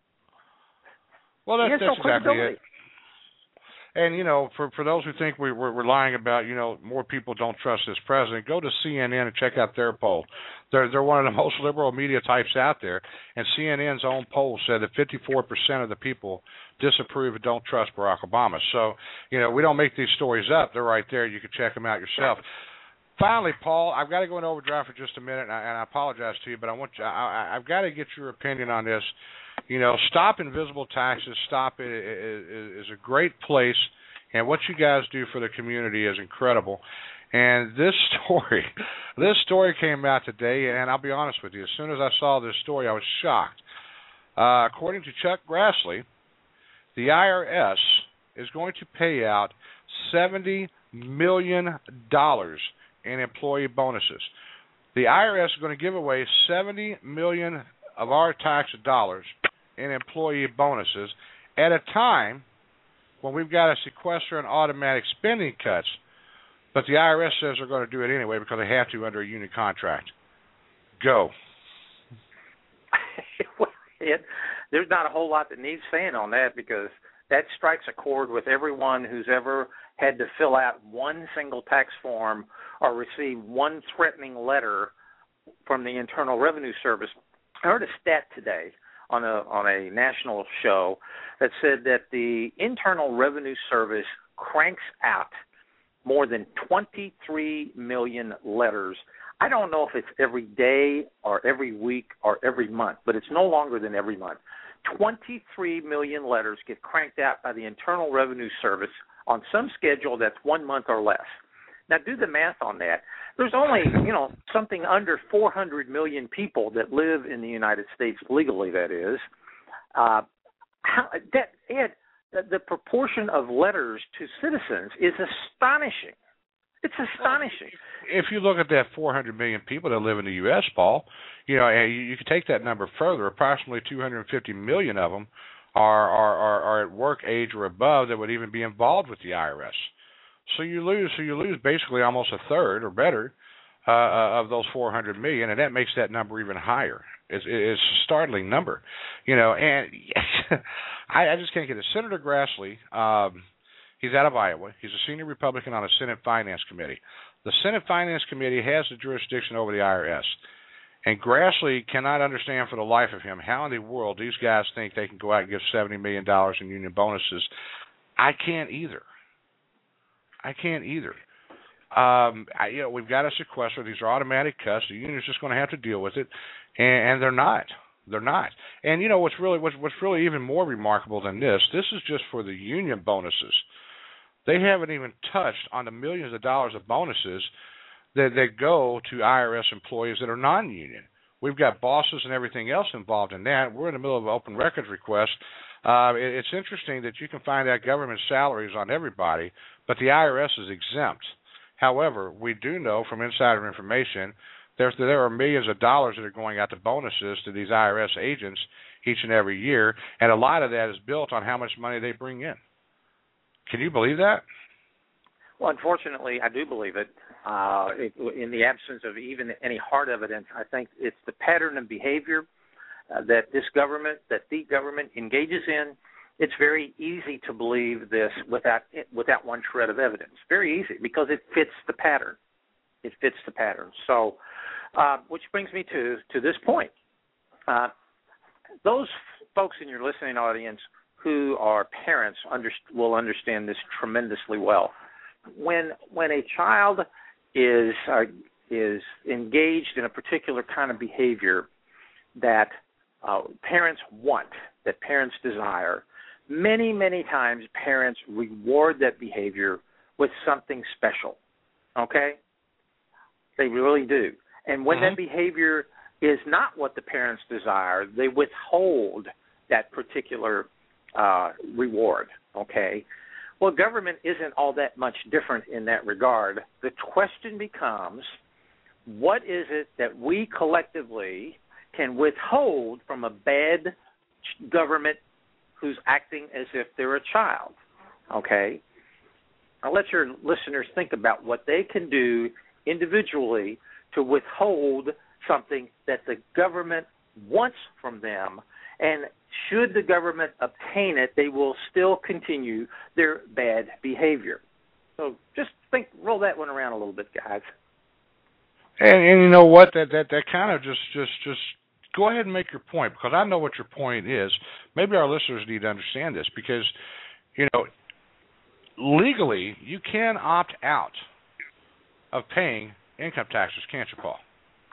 well, that's,
he has
that's
no
exactly
credibility.
it. And, you know, for, for those who think we, we're, we're lying about, you know, more people don't trust this president, go to C N N and check out their poll. They're, they're one of the most liberal media types out there. And C N N's own poll said that fifty-four percent of the people disapprove and don't trust Barack Obama. So, you know, we don't make these stories up. They're right there. You can check them out yourself. Finally, Paul, I've got to go in overdrive for just a minute, and I, and I apologize to you, but I want you, I, I, I've got to get your opinion on this. You know, Stop Invisible Taxes, Stop It is a great place, and what you guys do for the community is incredible. And this story, this story came out today, and I'll be honest with you, as soon as I saw this story, I was shocked. Uh, according to Chuck Grassley, the I R S is going to pay out seventy million dollars in employee bonuses. The I R S is going to give away seventy million dollars of our tax dollars in employee bonuses at a time when we've got to sequester and automatic spending cuts, but the I R S says they're going to do it anyway because they have to under a union contract. Go.
it, there's not a whole lot that needs saying on that because that strikes a chord with everyone who's ever had to fill out one single tax form or receive one threatening letter from the Internal Revenue Service. I heard a stat today on a on a national show that said that the Internal Revenue Service cranks out more than twenty-three million letters. I don't know if it's every day or every week or every month, but it's no longer than every month. twenty-three million letters get cranked out by the Internal Revenue Service on some schedule that's one month or less. Now, do the math on that. There's only, you know, something under four hundred million people that live in the United States legally, that is. Uh, how, that, Ed, the, the proportion of letters to citizens is astonishing. It's astonishing.
If you look at that four hundred million people that live in the U S, Paul, you know, you, you can take that number further. Approximately two hundred fifty million of them are, are, are, are at work age or above that would even be involved with the I R S. So you lose, so you lose basically almost a third or better uh, of those four hundred million, and that makes that number even higher. It's, it's a startling number, you know. And I, I just can't get it. Senator Grassley, um, he's out of Iowa. He's a senior Republican on the Senate Finance Committee. The Senate Finance Committee has the jurisdiction over the I R S, and Grassley cannot understand for the life of him how in the world these guys think they can go out and give seventy million dollars in union bonuses. I can't either. I can't either. Um, I, you know, we've got to sequester. These are automatic cuts. The union's just going to have to deal with it, and, and they're not. They're not. And you know what's really what's, what's really even more remarkable than this? This is just for the union bonuses. They haven't even touched on the millions of dollars of bonuses that, that go to I R S employees that are non-union. We've got bosses and everything else involved in that. We're in the middle of an open records request. Uh, it, it's interesting that you can find out government salaries on everybody, but the I R S is exempt. However, we do know from insider information there's, there are millions of dollars that are going out to bonuses to these I R S agents each and every year, and a lot of that is built on how much money they bring in. Can you believe that?
Well, unfortunately, I do believe it. Uh, it. In the absence of even any hard evidence, I think it's the pattern of behavior uh, that this government, that the government engages in. It's very easy to believe this without without one shred of evidence. Very easy because it fits the pattern. It fits the pattern. So, uh, which brings me to to this point. Uh, those folks in your listening audience who are parents under, will understand this tremendously well. When when a child is uh, is engaged in a particular kind of behavior that uh, parents want, that parents desire, many, many times parents reward that behavior with something special, okay? They really do. And when mm-hmm. that behavior is not what the parents desire, they withhold that particular uh, reward, okay? Well, government isn't all that much different in that regard. The question becomes, what is it that we collectively can withhold from a bad government who's acting as if they're a child, okay? I'll let your listeners think about what they can do individually to withhold something that the government wants from them, and should the government obtain it, they will still continue their bad behavior. So just think, roll that one around a little bit, guys.
And, and you know what? That that that kind of just just just go ahead and make your point, because I know what your point is. Maybe our listeners need to understand this, because you know legally you can opt out of paying income taxes, can't you, Paul?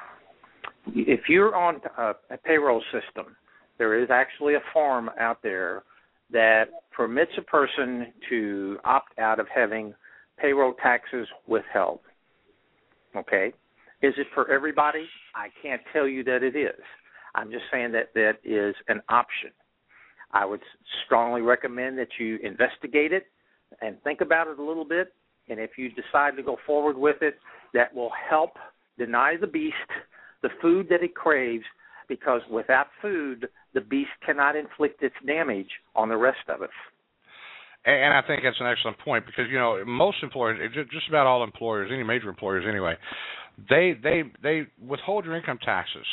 If you're on a, a payroll system, there is actually a form out there that permits a person to opt out of having payroll taxes withheld. Okay? Is it for everybody? I can't tell you that it is. I'm just saying that that is an option. I would strongly recommend that you investigate it and think about it a little bit, and if you decide to go forward with it, that will help deny the beast the food that it craves, because without food, the beast cannot inflict its damage on the rest of us.
And I think that's an excellent point, because, you know, most employers, just about all employers, any major employers anyway, they they they withhold your income taxes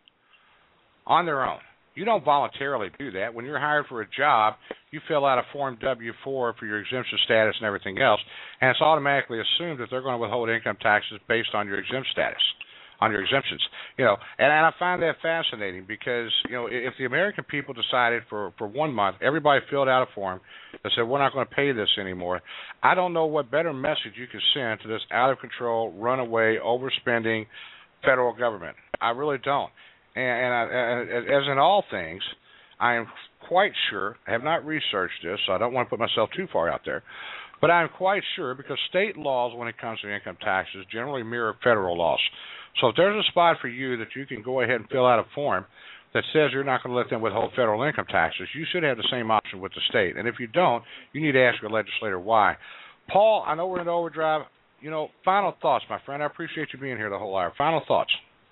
on their own. You don't voluntarily do that. When you're hired for a job, you fill out a Form W four for your exemption status and everything else, and it's automatically assumed that they're going to withhold income taxes based on your exempt status, on your exemptions. You know, and, and I find that fascinating, because, you know, if the American people decided for, for one month, everybody filled out a form that said, we're not going to pay this anymore, I don't know what better message you could send to this out-of-control, runaway, overspending federal government. I really don't. And, and, I, and as in all things, I am quite sure, I have not researched this, so I don't want to put myself too far out there, but I'm quite sure, because state laws when it comes to income taxes generally mirror federal laws. So if there's a spot for you that you can go ahead and fill out a form that says you're not going to let them withhold federal income taxes, you should have the same option with the state. And if you don't, you need to ask your legislator why. Paul, I know we're in overdrive. You know, final thoughts, my friend. I appreciate you being here the whole hour. Final thoughts.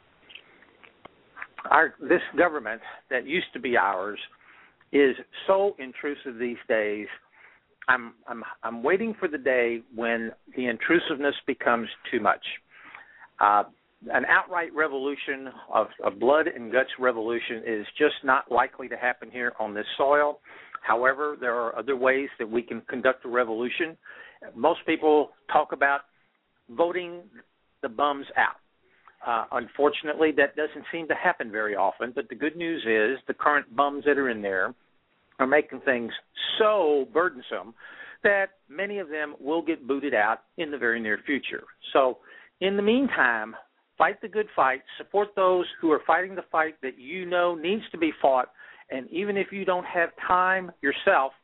Our, this government that used to be ours is so intrusive these days. I'm I'm I'm waiting for the day when the intrusiveness becomes too much. Uh, an outright revolution of a blood and guts revolution is just not likely to happen here on this soil. However, there are other ways that we can conduct a revolution. Most people talk about voting the bums out. Uh, unfortunately, that doesn't seem to happen very often, but the good news is the current bums that are in there are making things so burdensome that many of them will get booted out in the very near future. So in the meantime, fight the good fight, support those who are fighting the fight that you know needs to be fought, and even if you don't have time yourself,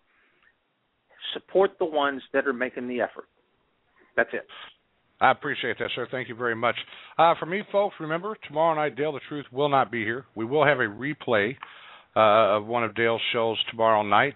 support the ones that are making the effort. That's it.
I appreciate that, sir. Thank you very much. Uh, for me, folks, remember, tomorrow night, Dale the Truth will not be here. We will have a replay uh, of one of Dale's shows tomorrow night.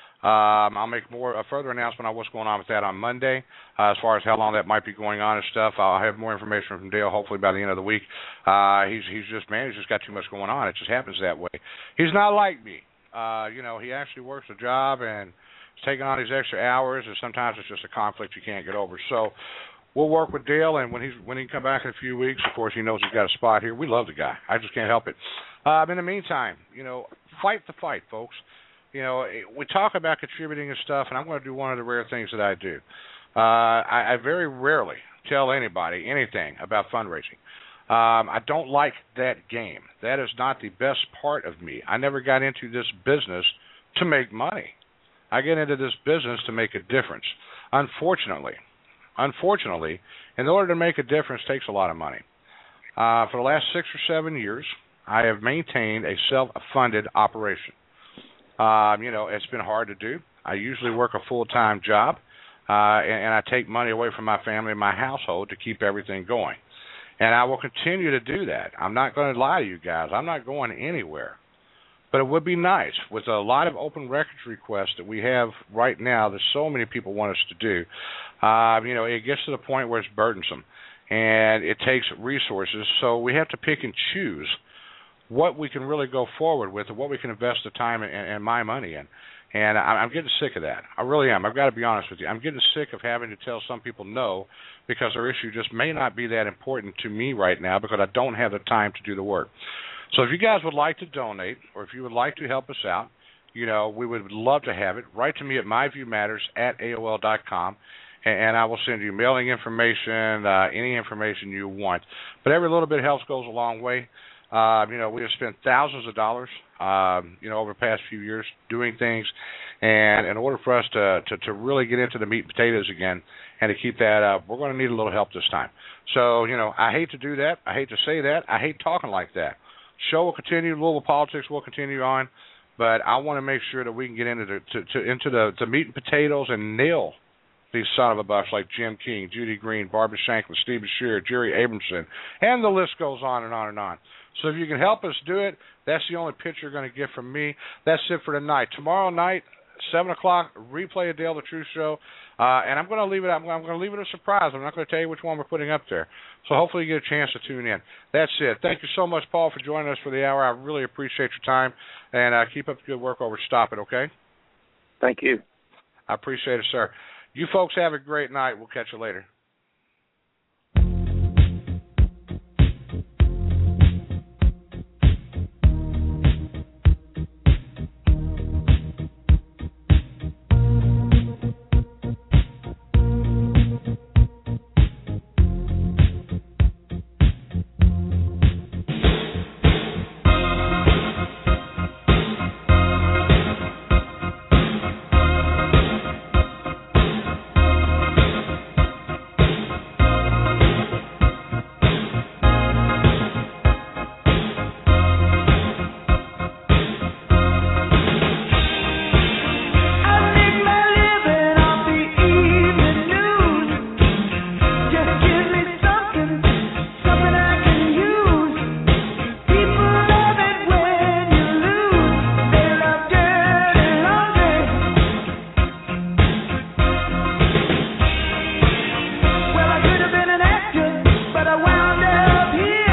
Um, I'll make more a further announcement on what's going on with that on Monday, uh, as far as how long that might be going on and stuff. I'll have more information from Dale hopefully by the end of the week. Uh, he's he's just man, he's just got too much going on. It just happens that way. He's not like me. Uh, you know, he actually works a job and is taking on these extra hours, and sometimes it's just a conflict you can't get over. So we'll work with Dale, and when he's when he can come back in a few weeks, of course, he knows he's got a spot here. We love the guy. I just can't help it. Uh, in the meantime, you know, fight the fight, folks. You know, we talk about contributing and stuff, and I'm going to do one of the rare things that I do. Uh, I, I very rarely tell anybody anything about fundraising. Um, I don't like that game. That is not the best part of me. I never got into this business to make money. I get into this business to make a difference. Unfortunately, unfortunately, in order to make a difference takes a lot of money. Uh, for the last six or seven years, I have maintained a self-funded operation. Um, you know, it's been hard to do. I usually work a full-time job, uh, and, and I take money away from my family and my household to keep everything going. And I will continue to do that. I'm not going to lie to you guys. I'm not going anywhere. But it would be nice, with a lot of open records requests that we have right now that so many people want us to do, uh, you know, it gets to the point where it's burdensome, and it takes resources. So we have to pick and choose what we can really go forward with and what we can invest the time and, and my money in. And I'm getting sick of that. I really am. I've got to be honest with you. I'm getting sick of having to tell some people no because their issue just may not be that important to me right now because I don't have the time to do the work. So if you guys would like to donate or if you would like to help us out, you know, we would love to have it. Write to me at my view matters at A O L dot com, and I will send you mailing information, uh, any information you want. But every little bit helps goes a long way. Uh, you know, we have spent thousands of dollars, um, you know, over the past few years doing things, and in order for us to, to, to really get into the meat and potatoes again and to keep that up, we're going to need a little help this time. So, you know, I hate to do that. I hate to say that. I hate talking like that. Show will continue. Louisville Politics will continue on, but I want to make sure that we can get into the, to, to, into the, the meat and potatoes and nail these son of a bucks like Jim King, Judy Green, Barbara Shanklin, Steve Beshear, Jerry Abramson, and the list goes on and on and on. So if you can help us do it, that's the only pitch you're going to get from me. That's it for tonight. Tomorrow night, seven o'clock, replay of Dale the Truth Show. Uh, and I'm going to leave it I'm going to leave it a surprise. I'm not going to tell you which one we're putting up there. So hopefully you get a chance to tune in. That's it. Thank you so much, Paul, for joining us for the hour. I really appreciate your time. And uh, keep up the good work over Stop It, okay?
Thank you.
I appreciate it, sir. You folks have a great night. We'll catch you later.
But I wound up here.